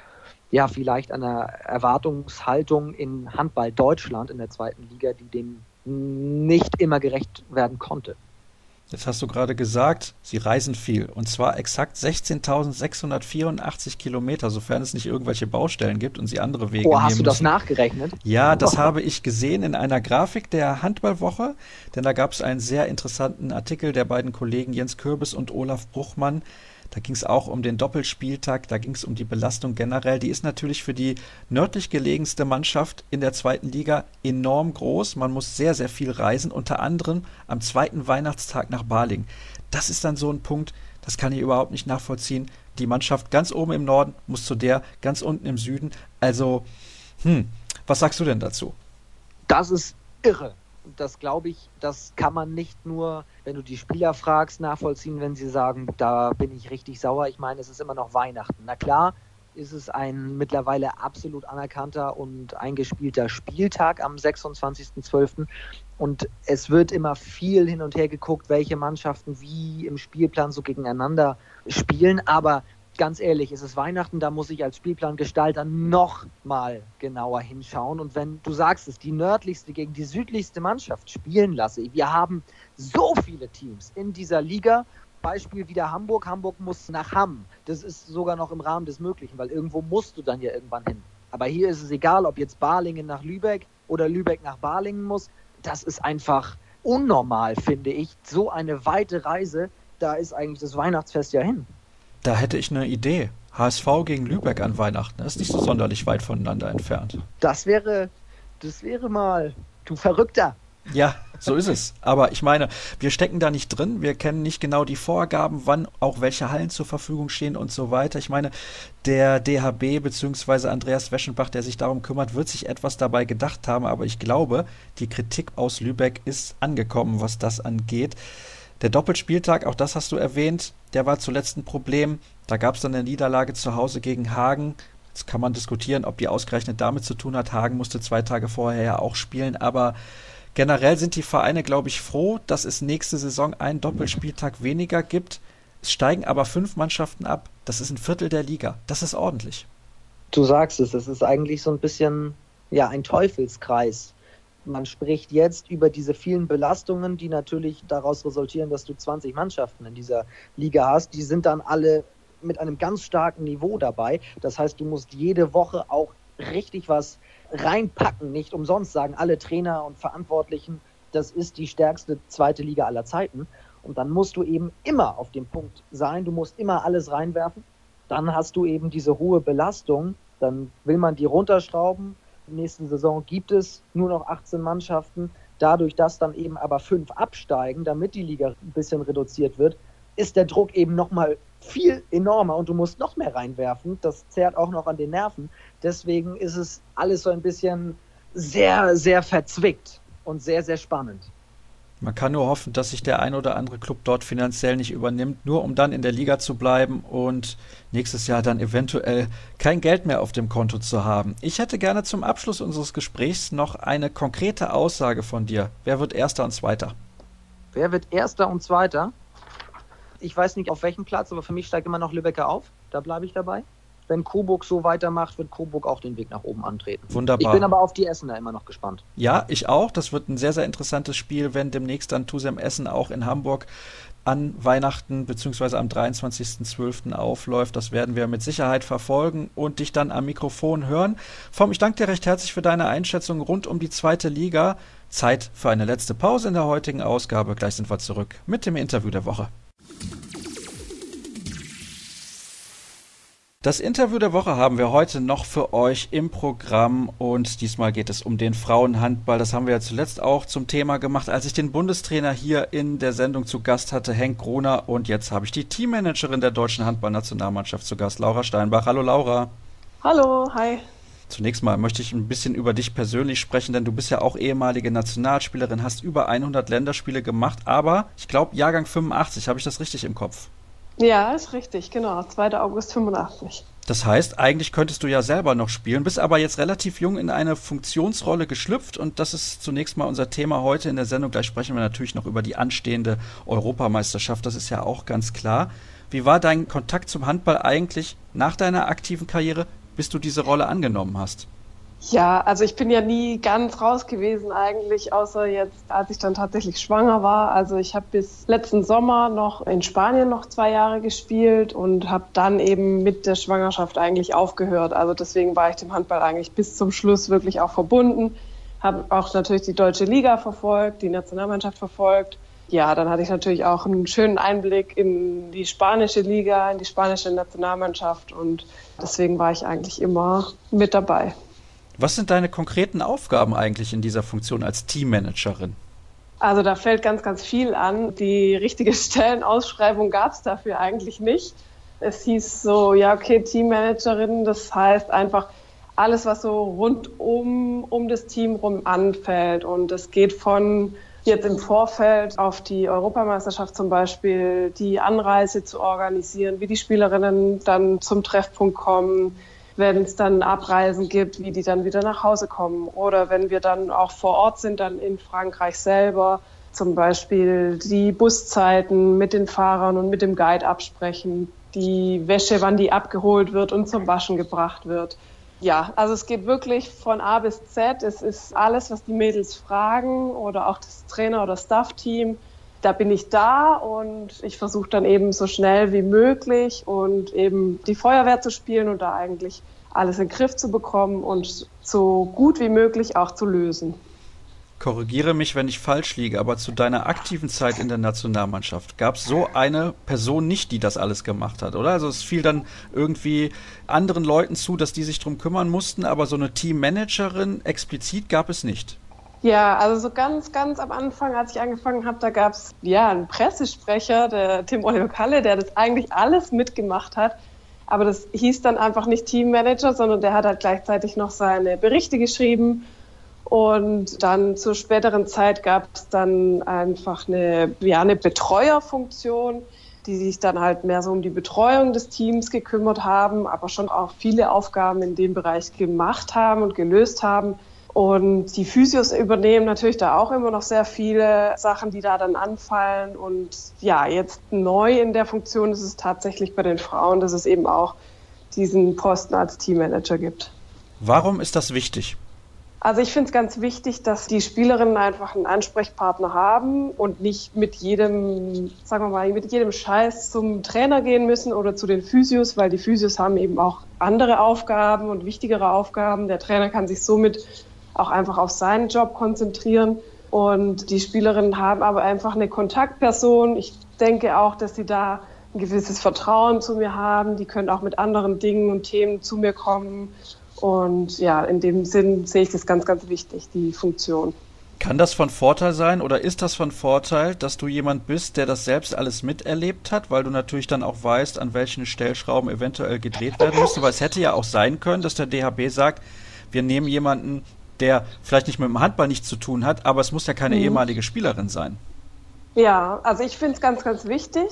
ja, vielleicht einer Erwartungshaltung in Handball Deutschland in der zweiten Liga, die dem nicht immer gerecht werden konnte. Jetzt hast du gerade gesagt, sie reisen viel, und zwar exakt sechzehntausendsechshundertvierundachtzig Kilometer, sofern es nicht irgendwelche Baustellen gibt und sie andere Wege oh, nehmen hast du das müssen. nachgerechnet? Ja, das oh. habe ich gesehen in einer Grafik der Handballwoche, denn da gab es einen sehr interessanten Artikel der beiden Kollegen Jens Kürbis und Olaf Bruchmann. Da ging es auch um den Doppelspieltag, da ging es um die Belastung generell. Die ist natürlich für die nördlich gelegenste Mannschaft in der zweiten Liga enorm groß. Man muss sehr, sehr viel reisen, unter anderem am zweiten Weihnachtstag nach Balingen. Das ist dann so ein Punkt, das kann ich überhaupt nicht nachvollziehen. Die Mannschaft ganz oben im Norden muss zu der ganz unten im Süden. Also, hm, was sagst du denn dazu? Das ist irre. Das glaube ich, das kann man nicht nur, wenn du die Spieler fragst, nachvollziehen, wenn sie sagen, da bin ich richtig sauer. Ich meine, es ist immer noch Weihnachten. Na klar, ist es ein mittlerweile absolut anerkannter und eingespielter Spieltag am sechsundzwanzigsten zwölften Und es wird immer viel hin und her geguckt, welche Mannschaften wie im Spielplan so gegeneinander spielen. Aber ganz ehrlich, es ist Weihnachten, da muss ich als Spielplangestalter noch mal genauer hinschauen. Und wenn du sagst, es die nördlichste gegen die südlichste Mannschaft spielen lasse, wir haben so viele Teams in dieser Liga. Beispiel wieder Hamburg. Hamburg muss nach Hamm. Das ist sogar noch im Rahmen des Möglichen, weil irgendwo musst du dann ja irgendwann hin. Aber hier ist es egal, ob jetzt Balingen nach Lübeck oder Lübeck nach Balingen muss. Das ist einfach unnormal, finde ich. So eine weite Reise, da ist eigentlich das Weihnachtsfest ja hin. Da hätte ich eine Idee. H S V gegen Lübeck an Weihnachten. Das ist nicht so sonderlich weit voneinander entfernt. Das wäre, das wäre mal, du Verrückter. Ja, so ist es. Aber ich meine, wir stecken da nicht drin. Wir kennen nicht genau die Vorgaben, wann auch welche Hallen zur Verfügung stehen und so weiter. Ich meine, der D H B bzw. Andreas Weschenbach, der sich darum kümmert, wird sich etwas dabei gedacht haben. Aber ich glaube, die Kritik aus Lübeck ist angekommen, was das angeht. Der Doppelspieltag, auch das hast du erwähnt, der war zuletzt ein Problem. Da gab es dann eine Niederlage zu Hause gegen Hagen. Jetzt kann man diskutieren, ob die ausgerechnet damit zu tun hat. Hagen musste zwei Tage vorher ja auch spielen, aber generell sind die Vereine, glaube ich, froh, dass es nächste Saison einen Doppelspieltag weniger gibt. Es steigen aber fünf Mannschaften ab. Das ist ein Viertel der Liga. Das ist ordentlich. Du sagst es, es ist eigentlich so ein bisschen ja ein Teufelskreis. Man spricht jetzt über diese vielen Belastungen, die natürlich daraus resultieren, dass du zwanzig Mannschaften in dieser Liga hast. Die sind dann alle mit einem ganz starken Niveau dabei. Das heißt, du musst jede Woche auch richtig was reinpacken. Nicht umsonst sagen alle Trainer und Verantwortlichen, das ist die stärkste zweite Liga aller Zeiten. Und dann musst du eben immer auf dem Punkt sein. Du musst immer alles reinwerfen. Dann hast du eben diese hohe Belastung. Dann will man die runterschrauben. Nächste Saison gibt es nur noch achtzehn Mannschaften. Dadurch, dass dann eben aber fünf absteigen, damit die Liga ein bisschen reduziert wird, ist der Druck eben nochmal viel enormer und du musst noch mehr reinwerfen. Das zerrt auch noch an den Nerven. Deswegen ist es alles so ein bisschen sehr, sehr verzwickt und sehr, sehr spannend. Man kann nur hoffen, dass sich der ein oder andere Club dort finanziell nicht übernimmt, nur um dann in der Liga zu bleiben und nächstes Jahr dann eventuell kein Geld mehr auf dem Konto zu haben. Ich hätte gerne zum Abschluss unseres Gesprächs noch eine konkrete Aussage von dir. Wer wird Erster und Zweiter? Wer wird Erster und Zweiter? Ich weiß nicht auf welchem Platz, aber für mich steigt immer noch Lübecker auf. Da bleibe ich dabei. wenn Coburg so weitermacht, wird Coburg auch den Weg nach oben antreten. Wunderbar. Ich bin aber auf die Essener immer noch gespannt. Ja, ich auch. Das wird ein sehr, sehr interessantes Spiel, wenn demnächst dann Tusem Essen auch in Hamburg an Weihnachten bzw. am dreiundzwanzigsten zwölften aufläuft. Das werden wir mit Sicherheit verfolgen und dich dann am Mikrofon hören. Vom, ich danke dir recht herzlich für deine Einschätzung rund um die zweite Liga. Zeit für eine letzte Pause in der heutigen Ausgabe. Gleich sind wir zurück mit dem Interview der Woche. Das Interview der Woche haben wir heute noch für euch im Programm und diesmal geht es um den Frauenhandball. Das haben wir ja zuletzt auch zum Thema gemacht, als ich den Bundestrainer hier in der Sendung zu Gast hatte, Henk Gruner. Und jetzt habe ich die Teammanagerin der deutschen Handballnationalmannschaft zu Gast, Laura Steinbach. Hallo Laura. Hallo, hi. Zunächst mal möchte ich ein bisschen über dich persönlich sprechen, denn du bist ja auch ehemalige Nationalspielerin, hast über hundert Länderspiele gemacht, aber ich glaube Jahrgang fünfundachtzig, habe ich das richtig im Kopf? Ja, ist richtig, genau, zweiter August fünfundachtzig. Das heißt, eigentlich könntest du ja selber noch spielen, bist aber jetzt relativ jung in eine Funktionsrolle geschlüpft und das ist zunächst mal unser Thema heute in der Sendung. Gleich sprechen wir natürlich noch über die anstehende Europameisterschaft, das ist ja auch ganz klar. Wie war dein Kontakt zum Handball eigentlich nach deiner aktiven Karriere, bis du diese Rolle angenommen hast? Ja, also ich bin ja nie ganz raus gewesen eigentlich, außer jetzt, als ich dann tatsächlich schwanger war. Also ich habe bis letzten Sommer noch in Spanien noch zwei Jahre gespielt und habe dann eben mit der Schwangerschaft eigentlich aufgehört. Also deswegen war ich dem Handball eigentlich bis zum Schluss wirklich auch verbunden. Habe auch natürlich die deutsche Liga verfolgt, die Nationalmannschaft verfolgt. Ja, dann hatte ich natürlich auch einen schönen Einblick in die spanische Liga, in die spanische Nationalmannschaft und deswegen war ich eigentlich immer mit dabei. Was sind deine konkreten Aufgaben eigentlich in dieser Funktion als Teammanagerin? Also da fällt ganz, ganz viel an. Die richtige Stellenausschreibung gab es dafür eigentlich nicht. Es hieß so, ja okay, Teammanagerin, das heißt einfach alles, was so rund um, um das Team rum anfällt. Und es geht von jetzt im Vorfeld auf die Europameisterschaft zum Beispiel, die Anreise zu organisieren, wie die Spielerinnen dann zum Treffpunkt kommen, wenn es dann Abreisen gibt, wie die dann wieder nach Hause kommen. Oder wenn wir dann auch vor Ort sind, dann in Frankreich selber, zum Beispiel die Buszeiten mit den Fahrern und mit dem Guide absprechen, die Wäsche, wann die abgeholt wird und zum Waschen gebracht wird. Ja, also es geht wirklich von A bis Z. Es ist alles, was die Mädels fragen oder auch das Trainer- oder Staff-Team. Da bin ich da und ich versuche dann eben so schnell wie möglich und eben die Feuerwehr zu spielen und da eigentlich alles in den Griff zu bekommen und so gut wie möglich auch zu lösen. Korrigiere mich, wenn ich falsch liege, aber zu deiner aktiven Zeit in der Nationalmannschaft gab es so eine Person nicht, die das alles gemacht hat, oder? Also es fiel dann irgendwie anderen Leuten zu, dass die sich drum kümmern mussten, aber so eine Teammanagerin explizit gab es nicht. Ja, also so ganz, ganz am Anfang, als ich angefangen habe, da gab es ja einen Pressesprecher, der Tim Oliver Kalle, der das eigentlich alles mitgemacht hat. Aber das hieß dann einfach nicht Teammanager, sondern der hat halt gleichzeitig noch seine Berichte geschrieben. Und dann zur späteren Zeit gab es dann einfach eine, ja, eine Betreuerfunktion, die sich dann halt mehr so um die Betreuung des Teams gekümmert haben, aber schon auch viele Aufgaben in dem Bereich gemacht haben und gelöst haben. Und die Physios übernehmen natürlich da auch immer noch sehr viele Sachen, die da dann anfallen. Und ja, jetzt neu in der Funktion ist es tatsächlich bei den Frauen, dass es eben auch diesen Posten als Teammanager gibt. Warum ist das wichtig? Also ich finde es ganz wichtig, dass die Spielerinnen einfach einen Ansprechpartner haben und nicht mit jedem, sagen wir mal, mit jedem Scheiß zum Trainer gehen müssen oder zu den Physios, weil die Physios haben eben auch andere Aufgaben und wichtigere Aufgaben. Der Trainer kann sich somit auch einfach auf seinen Job konzentrieren und die Spielerinnen haben aber einfach eine Kontaktperson. Ich denke auch, dass sie da ein gewisses Vertrauen zu mir haben. Die können auch mit anderen Dingen und Themen zu mir kommen und ja, in dem Sinn sehe ich das ganz, ganz wichtig, die Funktion. Kann das von Vorteil sein oder ist das von Vorteil, dass du jemand bist, der das selbst alles miterlebt hat, weil du natürlich dann auch weißt, an welchen Stellschrauben eventuell gedreht werden müssen, weil es hätte ja auch sein können, dass der D H B sagt, wir nehmen jemanden, der vielleicht nicht mit dem Handball nichts zu tun hat, aber es muss ja keine mhm. ehemalige Spielerin sein. Ja, also ich finde es ganz, ganz wichtig.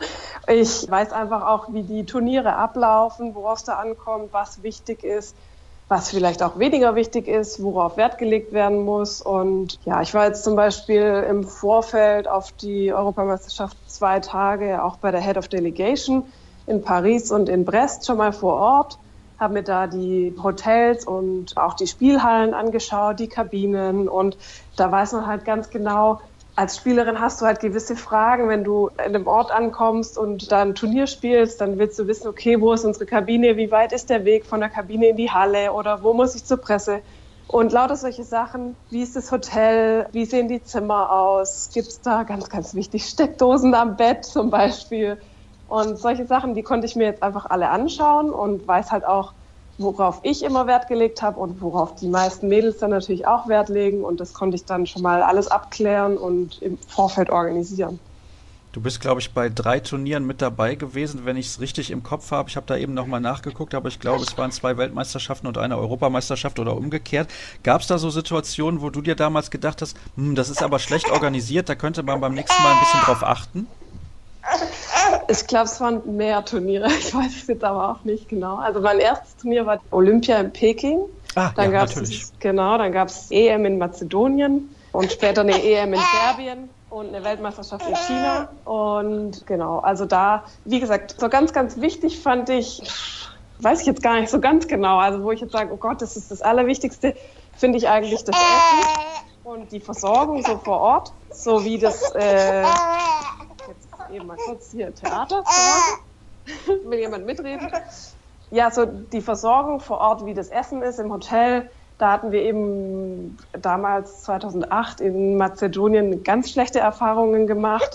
Ich weiß einfach auch, wie die Turniere ablaufen, worauf es da ankommt, was wichtig ist, was vielleicht auch weniger wichtig ist, worauf Wert gelegt werden muss. Und ja, ich war jetzt zum Beispiel im Vorfeld auf die Europameisterschaft zwei Tage auch bei der Head of Delegation. in Paris und in Brest schon mal vor Ort, habe mir da die Hotels und auch die Spielhallen angeschaut, die Kabinen, und da weiß man halt ganz genau, als Spielerin hast du halt gewisse Fragen, wenn du in einem Ort ankommst und da ein Turnier spielst, dann willst du wissen, okay, wo ist unsere Kabine, wie weit ist der Weg von der Kabine in die Halle oder wo muss ich zur Presse? Und lauter solche Sachen, wie ist das Hotel, wie sehen die Zimmer aus, gibt es da, ganz, ganz wichtig, Steckdosen am Bett zum Beispiel. Und solche Sachen, die konnte ich mir jetzt einfach alle anschauen und weiß halt auch, worauf ich immer Wert gelegt habe und worauf die meisten Mädels dann natürlich auch Wert legen. Und das konnte ich dann schon mal alles abklären und im Vorfeld organisieren. Du bist, glaube ich, bei drei Turnieren mit dabei gewesen, wenn ich es richtig im Kopf habe. Ich habe da eben nochmal nachgeguckt, aber ich glaube, es waren zwei Weltmeisterschaften und eine Europameisterschaft oder umgekehrt. Gab es da so Situationen, wo du dir damals gedacht hast, hm, das ist aber schlecht organisiert, da könnte man beim nächsten Mal ein bisschen drauf achten? Ich glaube, es waren mehr Turniere. Ich weiß es jetzt aber auch nicht genau. Also mein erstes Turnier war Olympia in Peking. Ah, dann ja, gab's, natürlich. Genau, dann gab es E M in Mazedonien und später eine E M in Serbien und eine Weltmeisterschaft in China. Und genau, also da, wie gesagt, so ganz, ganz wichtig fand ich, weiß ich jetzt gar nicht so ganz genau, also wo ich jetzt sage, oh Gott, das ist das Allerwichtigste, finde ich eigentlich das Essen und die Versorgung so vor Ort, so wie das... Äh, eben mal kurz hier Theater. Will jemand mitreden? Ja, so die Versorgung vor Ort, wie das Essen ist im Hotel. Da hatten wir eben damals zweitausendacht in Mazedonien ganz schlechte Erfahrungen gemacht.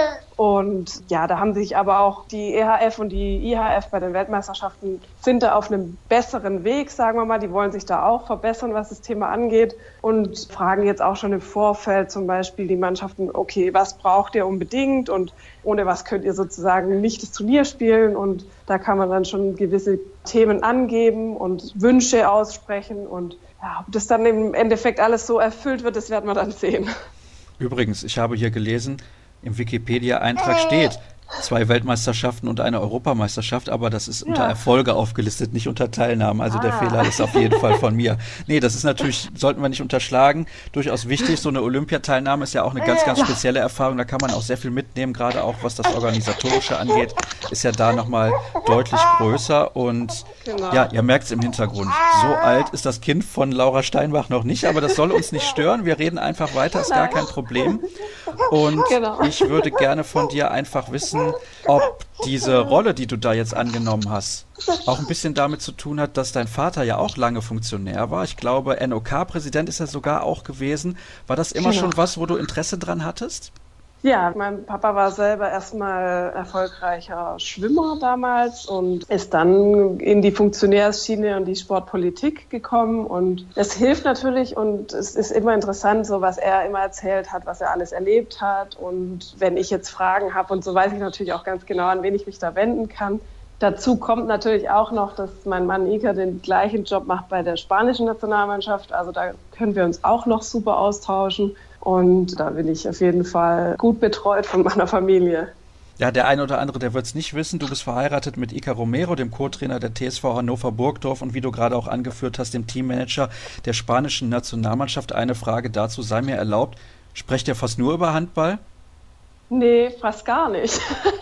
Und ja, da haben sich aber auch die E H F und die I H F bei den Weltmeisterschaften sind da auf einem besseren Weg, sagen wir mal. Die wollen sich da auch verbessern, was das Thema angeht, und fragen jetzt auch schon im Vorfeld zum Beispiel die Mannschaften, okay, was braucht ihr unbedingt und ohne was könnt ihr sozusagen nicht das Turnier spielen, und da kann man dann schon gewisse Themen angeben und Wünsche aussprechen, und ja, ob das dann im Endeffekt alles so erfüllt wird, das werden wir dann sehen. Übrigens, ich habe hier gelesen, im Wikipedia-Eintrag steht zwei Weltmeisterschaften und eine Europameisterschaft, aber das ist unter Ja. Erfolge aufgelistet, nicht unter Teilnahmen. Also der Ah. Fehler ist auf jeden Fall von mir. Nee, das ist natürlich, sollten wir nicht unterschlagen, durchaus wichtig. So eine Olympiateilnahme ist ja auch eine ganz, ganz spezielle Erfahrung. Da kann man auch sehr viel mitnehmen, gerade auch was das Organisatorische angeht, ist ja da nochmal deutlich größer. Und Genau. ja, ihr merkt es im Hintergrund. So alt ist das Kind von Laura Steinbach noch nicht, aber das soll uns nicht stören. Wir reden einfach weiter, ist gar kein Problem. Und Genau. ich würde gerne von dir einfach wissen, ob diese Rolle, die du da jetzt angenommen hast, auch ein bisschen damit zu tun hat, dass dein Vater ja auch lange Funktionär war. Ich glaube, N O K-Präsident ist er sogar auch gewesen. War das immer Genau. schon was, wo du Interesse dran hattest? Ja, mein Papa war selber erstmal erfolgreicher Schwimmer damals und ist dann in die Funktionärsschiene und die Sportpolitik gekommen, und es hilft natürlich, und es ist immer interessant, so was er immer erzählt hat, was er alles erlebt hat, und wenn ich jetzt Fragen habe und so, weiß ich natürlich auch ganz genau, an wen ich mich da wenden kann. Dazu kommt natürlich auch noch, dass mein Mann Iker den gleichen Job macht bei der spanischen Nationalmannschaft, also da können wir uns auch noch super austauschen. Und da bin ich auf jeden Fall gut betreut von meiner Familie. Ja, der eine oder andere, der wird es nicht wissen. Du bist verheiratet mit Iker Romero, dem Co-Trainer der T S V Hannover Burgdorf und wie du gerade auch angeführt hast, dem Teammanager der spanischen Nationalmannschaft. Eine Frage dazu sei mir erlaubt. Sprecht ihr fast nur über Handball? Nee, fast gar nicht.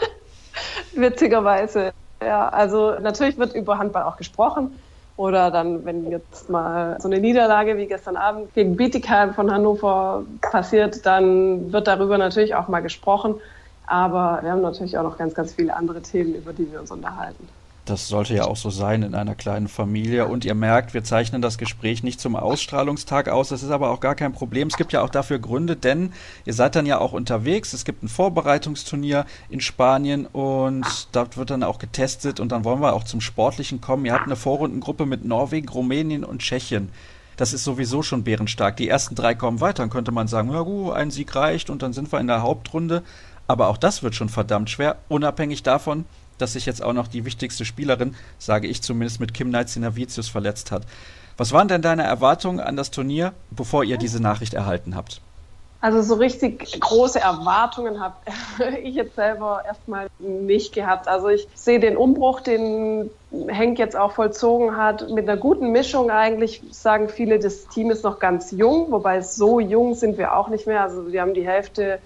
Witzigerweise. Ja, also natürlich wird über Handball auch gesprochen. Oder dann, wenn jetzt mal so eine Niederlage wie gestern Abend gegen Bietigheim von Hannover passiert, dann wird darüber natürlich auch mal gesprochen. Aber wir haben natürlich auch noch ganz, ganz viele andere Themen, über die wir uns unterhalten. Das sollte ja auch so sein in einer kleinen Familie. Und ihr merkt, wir zeichnen das Gespräch nicht zum Ausstrahlungstag aus. Das ist aber auch gar kein Problem. Es gibt ja auch dafür Gründe, denn ihr seid dann ja auch unterwegs. Es gibt ein Vorbereitungsturnier in Spanien und dort wird dann auch getestet. Und dann wollen wir auch zum Sportlichen kommen. Ihr habt eine Vorrundengruppe mit Norwegen, Rumänien und Tschechien. Das ist sowieso schon bärenstark. Die ersten drei kommen weiter. Dann könnte man sagen, ja gut, ein Sieg reicht und dann sind wir in der Hauptrunde. Aber auch das wird schon verdammt schwer, unabhängig davon, dass sich jetzt auch noch die wichtigste Spielerin, sage ich zumindest, mit Kim Naitzina-Vicius verletzt hat. Was waren denn deine Erwartungen an das Turnier, bevor ihr diese Nachricht erhalten habt? Also so richtig große Erwartungen habe ich jetzt selber erstmal nicht gehabt. Also ich sehe den Umbruch, den Henk jetzt auch vollzogen hat, mit einer guten Mischung eigentlich. Sagen viele, das Team ist noch ganz jung, wobei so jung sind wir auch nicht mehr. Also wir haben die Hälfte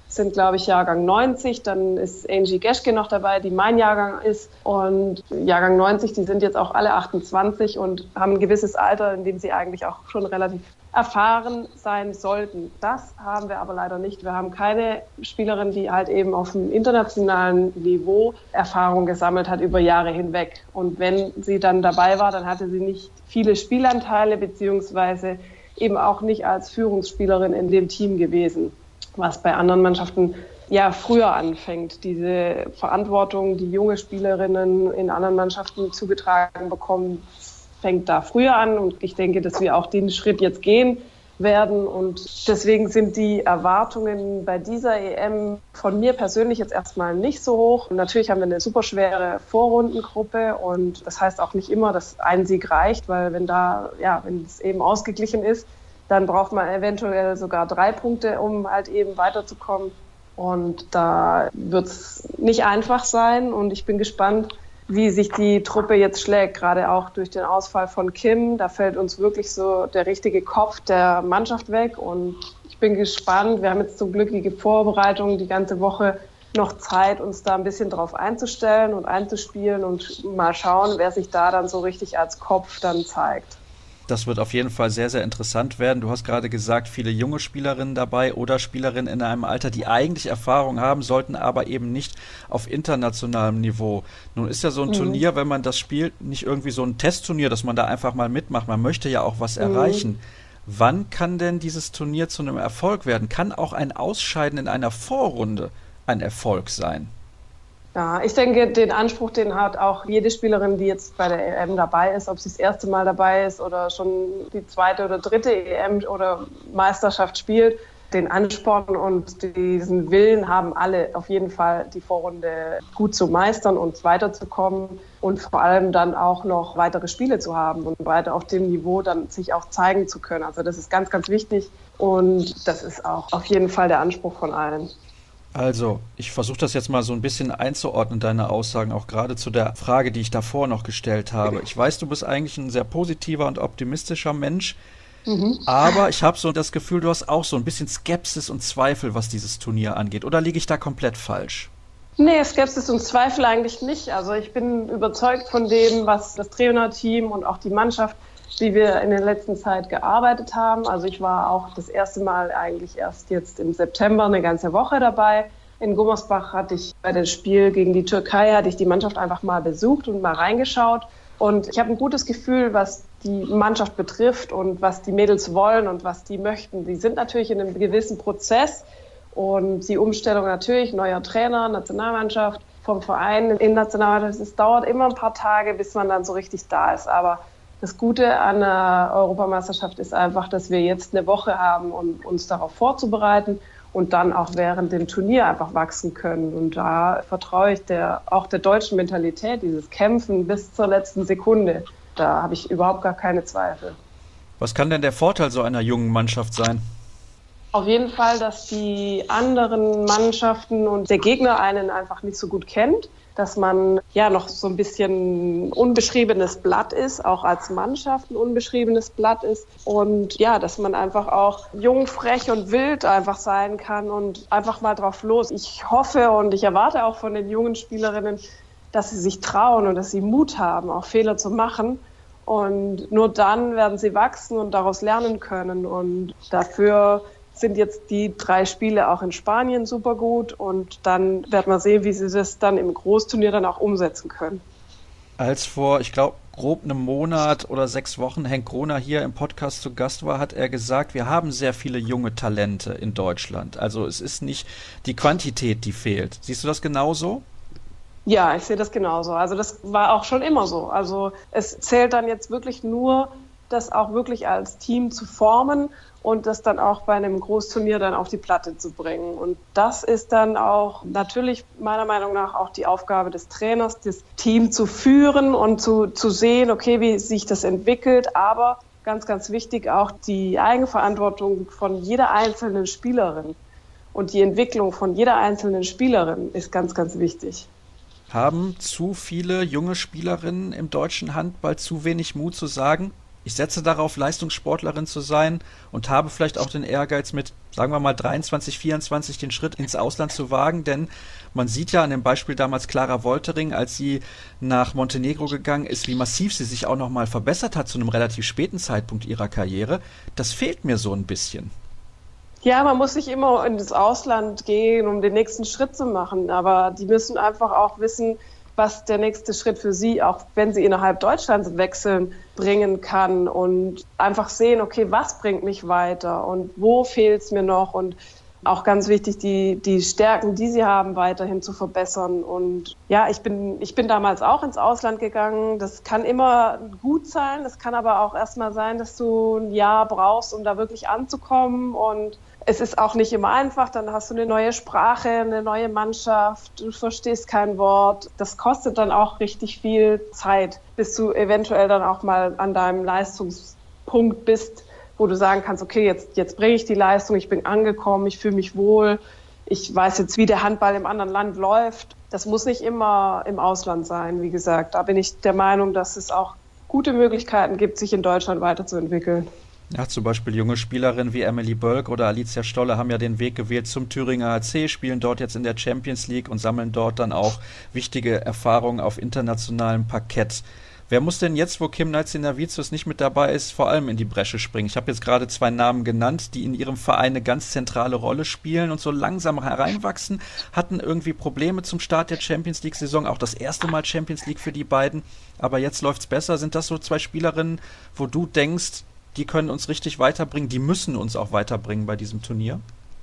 sind, glaube ich, Jahrgang neunzig. Dann ist Angie Geschke noch dabei, die mein Jahrgang ist. Und Jahrgang neunzig, die sind jetzt auch alle achtundzwanzig und haben ein gewisses Alter, in dem sie eigentlich auch schon relativ erfahren sein sollten. Das haben wir aber leider nicht. Wir haben keine Spielerin, die halt eben auf dem internationalen Niveau Erfahrung gesammelt hat über Jahre hinweg. Und wenn sie dann dabei war, dann hatte sie nicht viele Spielanteile, beziehungsweise eben auch nicht als Führungsspielerin in dem Team gewesen, was bei anderen Mannschaften ja früher anfängt. Diese Verantwortung, die junge Spielerinnen in anderen Mannschaften zugetragen bekommen, fängt da früher an, und ich denke, dass wir auch den Schritt jetzt gehen werden, und deswegen sind die Erwartungen bei dieser E M von mir persönlich jetzt erstmal nicht so hoch. Und natürlich haben wir eine super schwere Vorrundengruppe, und das heißt auch nicht immer, dass ein Sieg reicht, weil wenn da, ja, wenn es eben ausgeglichen ist, dann braucht man eventuell sogar drei Punkte, um halt eben weiterzukommen, und da wird es nicht einfach sein, und ich bin gespannt, wie sich die Truppe jetzt schlägt, gerade auch durch den Ausfall von Kim. Da fällt uns wirklich so der richtige Kopf der Mannschaft weg, und ich bin gespannt. Wir haben jetzt zum Glück die Vorbereitung die ganze Woche noch Zeit, uns da ein bisschen drauf einzustellen und einzuspielen und mal schauen, wer sich da dann so richtig als Kopf dann zeigt. Das wird auf jeden Fall sehr, sehr interessant werden. Du hast gerade gesagt, viele junge Spielerinnen dabei oder Spielerinnen in einem Alter, die eigentlich Erfahrung haben, sollten aber eben nicht auf internationalem Niveau. Nun ist ja so ein mhm. Turnier, wenn man das spielt, nicht irgendwie so ein Testturnier, dass man da einfach mal mitmacht. Man möchte ja auch was mhm. erreichen. Wann kann denn dieses Turnier zu einem Erfolg werden? Kann auch ein Ausscheiden in einer Vorrunde ein Erfolg sein? Ja, ich denke, den Anspruch, den hat auch jede Spielerin, die jetzt bei der E M dabei ist, ob sie das erste Mal dabei ist oder schon die zweite oder dritte E M oder Meisterschaft spielt, den Ansporn und diesen Willen haben alle auf jeden Fall, die Vorrunde gut zu meistern und weiterzukommen und vor allem dann auch noch weitere Spiele zu haben und weiter auf dem Niveau dann sich auch zeigen zu können. Also das ist ganz, ganz wichtig, und das ist auch auf jeden Fall der Anspruch von allen. Also, ich versuche das jetzt mal so ein bisschen einzuordnen, deine Aussagen, auch gerade zu der Frage, die ich davor noch gestellt habe. Ich weiß, du bist eigentlich ein sehr positiver und optimistischer Mensch, mhm. aber ich habe so das Gefühl, du hast auch so ein bisschen Skepsis und Zweifel, was dieses Turnier angeht. Oder liege ich da komplett falsch? Nee, Skepsis und Zweifel eigentlich nicht. Also ich bin überzeugt von dem, was das Trainerteam und auch die Mannschaft, wie wir in der letzten Zeit gearbeitet haben. Also ich war auch das erste Mal eigentlich erst jetzt im September eine ganze Woche dabei. In Gummersbach hatte ich bei dem Spiel gegen die Türkei, hatte ich die Mannschaft einfach mal besucht und mal reingeschaut. Und ich habe ein gutes Gefühl, was die Mannschaft betrifft und was die Mädels wollen und was die möchten. Die sind natürlich in einem gewissen Prozess, und die Umstellung natürlich, neuer Trainer, Nationalmannschaft, vom Verein in Nationalmannschaft, es dauert immer ein paar Tage, bis man dann so richtig da ist. Aber das Gute an der Europameisterschaft ist einfach, dass wir jetzt eine Woche haben, um uns darauf vorzubereiten und dann auch während dem Turnier einfach wachsen können. Und da vertraue ich der, auch der deutschen Mentalität, dieses Kämpfen bis zur letzten Sekunde. Da habe ich überhaupt gar keine Zweifel. Was kann denn der Vorteil so einer jungen Mannschaft sein? Auf jeden Fall, dass die anderen Mannschaften und der Gegner einen einfach nicht so gut kennt, dass man ja noch so ein bisschen unbeschriebenes Blatt ist, auch als Mannschaft ein unbeschriebenes Blatt ist, und ja, dass man einfach auch jung, frech und wild einfach sein kann und einfach mal drauf los. Ich hoffe und ich erwarte auch von den jungen Spielerinnen, dass sie sich trauen und dass sie Mut haben, auch Fehler zu machen, und nur dann werden sie wachsen und daraus lernen können, und dafür sind jetzt die drei Spiele auch in Spanien super gut, und dann werden wir sehen, wie sie das dann im Großturnier dann auch umsetzen können. Als vor, ich glaube, grob einem Monat oder sechs Wochen Henk Groner hier im Podcast zu Gast war, hat er gesagt, wir haben sehr viele junge Talente in Deutschland. Also es ist nicht die Quantität, die fehlt. Siehst du das genauso? Ja, ich sehe das genauso. Also das war auch schon immer so. Also es zählt dann jetzt wirklich nur, das auch wirklich als Team zu formen und das dann auch bei einem Großturnier dann auf die Platte zu bringen. Und das ist dann auch natürlich meiner Meinung nach auch die Aufgabe des Trainers, das Team zu führen und zu, zu sehen, okay, wie sich das entwickelt. Aber ganz, ganz wichtig auch die Eigenverantwortung von jeder einzelnen Spielerin und die Entwicklung von jeder einzelnen Spielerin ist ganz, ganz wichtig. Haben zu viele junge Spielerinnen im deutschen Handball zu wenig Mut zu sagen, ich setze darauf, Leistungssportlerin zu sein und habe vielleicht auch den Ehrgeiz mit, sagen wir mal, dreiundzwanzig, vierundzwanzig den Schritt ins Ausland zu wagen, denn man sieht ja an dem Beispiel damals Clara Woltering, als sie nach Montenegro gegangen ist, wie massiv sie sich auch nochmal verbessert hat zu einem relativ späten Zeitpunkt ihrer Karriere. Das fehlt mir so ein bisschen. Ja, man muss nicht immer ins Ausland gehen, um den nächsten Schritt zu machen, aber die müssen einfach auch wissen, was der nächste Schritt für sie, auch wenn sie innerhalb Deutschlands wechseln, bringen kann und einfach sehen, okay, was bringt mich weiter und wo fehlt es mir noch und auch ganz wichtig, die, die Stärken, die sie haben, weiterhin zu verbessern. Und ja, ich bin, ich bin damals auch ins Ausland gegangen. Das kann immer gut sein, das kann aber auch erstmal sein, dass du ein Jahr brauchst, um da wirklich anzukommen und es ist auch nicht immer einfach, dann hast du eine neue Sprache, eine neue Mannschaft, du verstehst kein Wort. Das kostet dann auch richtig viel Zeit, bis du eventuell dann auch mal an deinem Leistungspunkt bist, wo du sagen kannst, okay, jetzt, jetzt bringe ich die Leistung, ich bin angekommen, ich fühle mich wohl, ich weiß jetzt, wie der Handball im anderen Land läuft. Das muss nicht immer im Ausland sein, wie gesagt. Da bin ich der Meinung, dass es auch gute Möglichkeiten gibt, sich in Deutschland weiterzuentwickeln. Ja, zum Beispiel junge Spielerinnen wie Emily Bölk oder Alicia Stolle haben ja den Weg gewählt zum Thüringer H C, spielen dort jetzt in der Champions League und sammeln dort dann auch wichtige Erfahrungen auf internationalem Parkett. Wer muss denn jetzt, wo Kim Naitziner-Vicius nicht mit dabei ist, vor allem in die Bresche springen? Ich habe jetzt gerade zwei Namen genannt, die in ihrem Verein eine ganz zentrale Rolle spielen und so langsam hereinwachsen, hatten irgendwie Probleme zum Start der Champions League-Saison, auch das erste Mal Champions League für die beiden, aber jetzt läuft's besser. Sind das so zwei Spielerinnen, wo du denkst, die können uns richtig weiterbringen, die müssen uns auch weiterbringen bei diesem Turnier?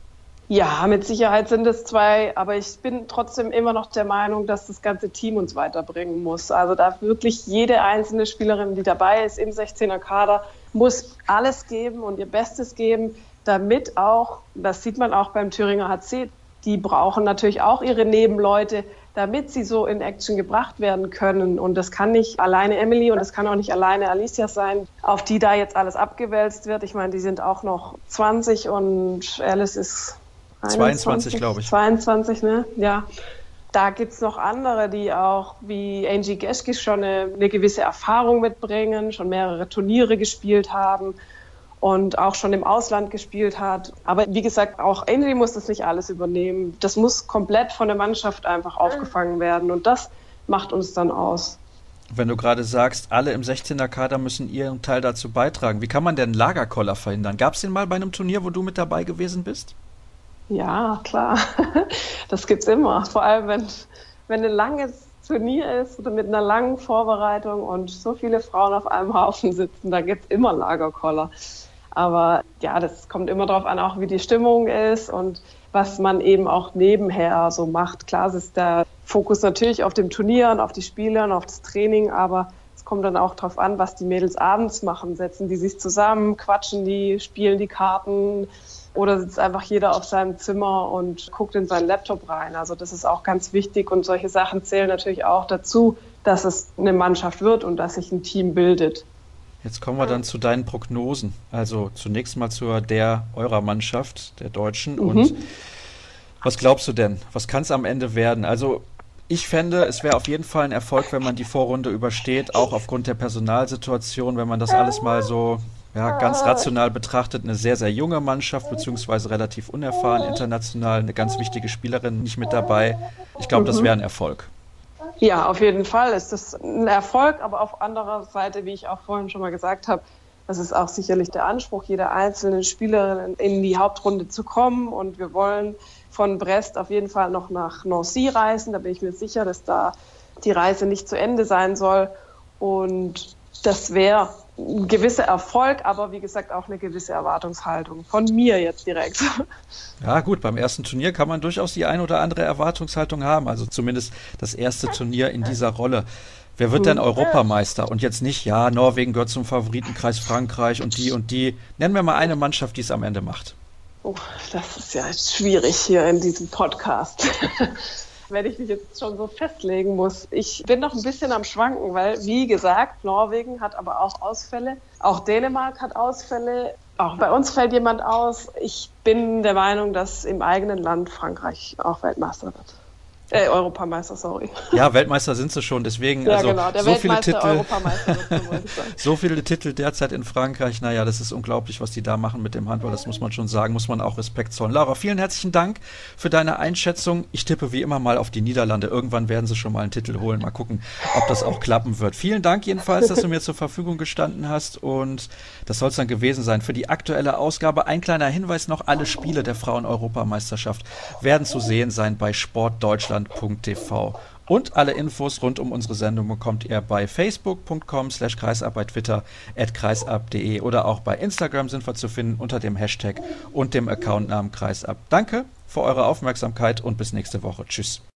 Ja, mit Sicherheit sind es zwei, aber ich bin trotzdem immer noch der Meinung, dass das ganze Team uns weiterbringen muss. Also da wirklich jede einzelne Spielerin, die dabei ist im sechzehner Kader, muss alles geben und ihr Bestes geben, damit auch, das sieht man auch beim Thüringer H C, die brauchen natürlich auch ihre Nebenleute, damit sie so in Action gebracht werden können. Und das kann nicht alleine Emily und das kann auch nicht alleine Alicia sein, auf die da jetzt alles abgewälzt wird. Ich meine, die sind auch noch zwanzig und Alice ist zweiundzwanzig, glaube ich. zweiundzwanzig, ne? Ja. Da gibt's noch andere, die auch wie Angie Geschke schon eine, eine gewisse Erfahrung mitbringen, schon mehrere Turniere gespielt haben und auch schon im Ausland gespielt hat. Aber wie gesagt, auch Angie muss das nicht alles übernehmen. Das muss komplett von der Mannschaft einfach aufgefangen werden und das macht uns dann aus. Wenn du gerade sagst, alle im sechzehner Kader müssen ihren Teil dazu beitragen. Wie kann man denn Lagerkoller verhindern? Gab's den mal bei einem Turnier, wo du mit dabei gewesen bist? Ja, klar. Das gibt's immer. Vor allem, wenn, wenn ein langes Turnier ist oder mit einer langen Vorbereitung und so viele Frauen auf einem Haufen sitzen, da gibt's immer Lagerkoller. Aber ja, das kommt immer darauf an, auch wie die Stimmung ist und was man eben auch nebenher so macht. Klar, es ist der Fokus natürlich auf dem Turnier und auf die Spieler und auf das Training, aber es kommt dann auch darauf an, was die Mädels abends machen. Setzen die sich zusammen, quatschen die, spielen die Karten, oder sitzt einfach jeder auf seinem Zimmer und guckt in seinen Laptop rein. Also das ist auch ganz wichtig und solche Sachen zählen natürlich auch dazu, dass es eine Mannschaft wird und dass sich ein Team bildet. Jetzt kommen wir dann zu deinen Prognosen. Also zunächst mal zur der eurer Mannschaft, der Deutschen. Mhm. Und was glaubst du denn? Was kann es am Ende werden? Also ich fände, es wäre auf jeden Fall ein Erfolg, wenn man die Vorrunde übersteht, auch aufgrund der Personalsituation, wenn man das alles mal so ja, ganz rational betrachtet, eine sehr, sehr junge Mannschaft, beziehungsweise relativ unerfahren international, eine ganz wichtige Spielerin nicht mit dabei. Ich glaube, mhm. das wäre ein Erfolg. Ja, auf jeden Fall ist das ein Erfolg, aber auf anderer Seite, wie ich auch vorhin schon mal gesagt habe, das ist auch sicherlich der Anspruch jeder einzelnen Spielerin, in die Hauptrunde zu kommen und wir wollen von Brest auf jeden Fall noch nach Nancy reisen, da bin ich mir sicher, dass da die Reise nicht zu Ende sein soll und das wäre ein gewisser Erfolg, aber wie gesagt auch eine gewisse Erwartungshaltung. Von mir jetzt direkt. Ja gut, beim ersten Turnier kann man durchaus die ein oder andere Erwartungshaltung haben. Also zumindest das erste Turnier in dieser Rolle. Wer wird denn Europameister? Und jetzt nicht, ja, Norwegen gehört zum Favoritenkreis Frankreich und die und die. Nennen wir mal eine Mannschaft, die es am Ende macht. Oh, das ist ja schwierig hier in diesem Podcast. Wenn ich mich jetzt schon so festlegen muss. Ich bin noch ein bisschen am Schwanken, weil, wie gesagt, Norwegen hat aber auch Ausfälle. Auch Dänemark hat Ausfälle. Auch bei uns fällt jemand aus. Ich bin der Meinung, dass im eigenen Land Frankreich auch Weltmeister wird. Äh, Europameister, sorry. Ja, Weltmeister sind sie schon, deswegen, ja, also genau, der so viele Weltmeister, Titel, Europameister, wollte ich sagen. so viele Titel derzeit in Frankreich, naja, das ist unglaublich, was die da machen mit dem Handball, das muss man schon sagen, muss man auch Respekt zollen. Laura, vielen herzlichen Dank für deine Einschätzung. Ich tippe wie immer mal auf die Niederlande, irgendwann werden sie schon mal einen Titel holen, mal gucken, ob das auch klappen wird. Vielen Dank jedenfalls, dass du mir zur Verfügung gestanden hast und das soll es dann gewesen sein für die aktuelle Ausgabe. Ein kleiner Hinweis noch, alle Spiele der Frauen-Europameisterschaft werden zu sehen sein bei sportdeutschland punkt t v. Und alle Infos rund um unsere Sendung bekommt ihr bei facebook punkt com slash kreisab, bei Twitter at kreisab punkt de oder auch bei Instagram sind wir zu finden unter dem Hashtag und dem Accountnamen kreisab. Danke für eure Aufmerksamkeit und bis nächste Woche. Tschüss.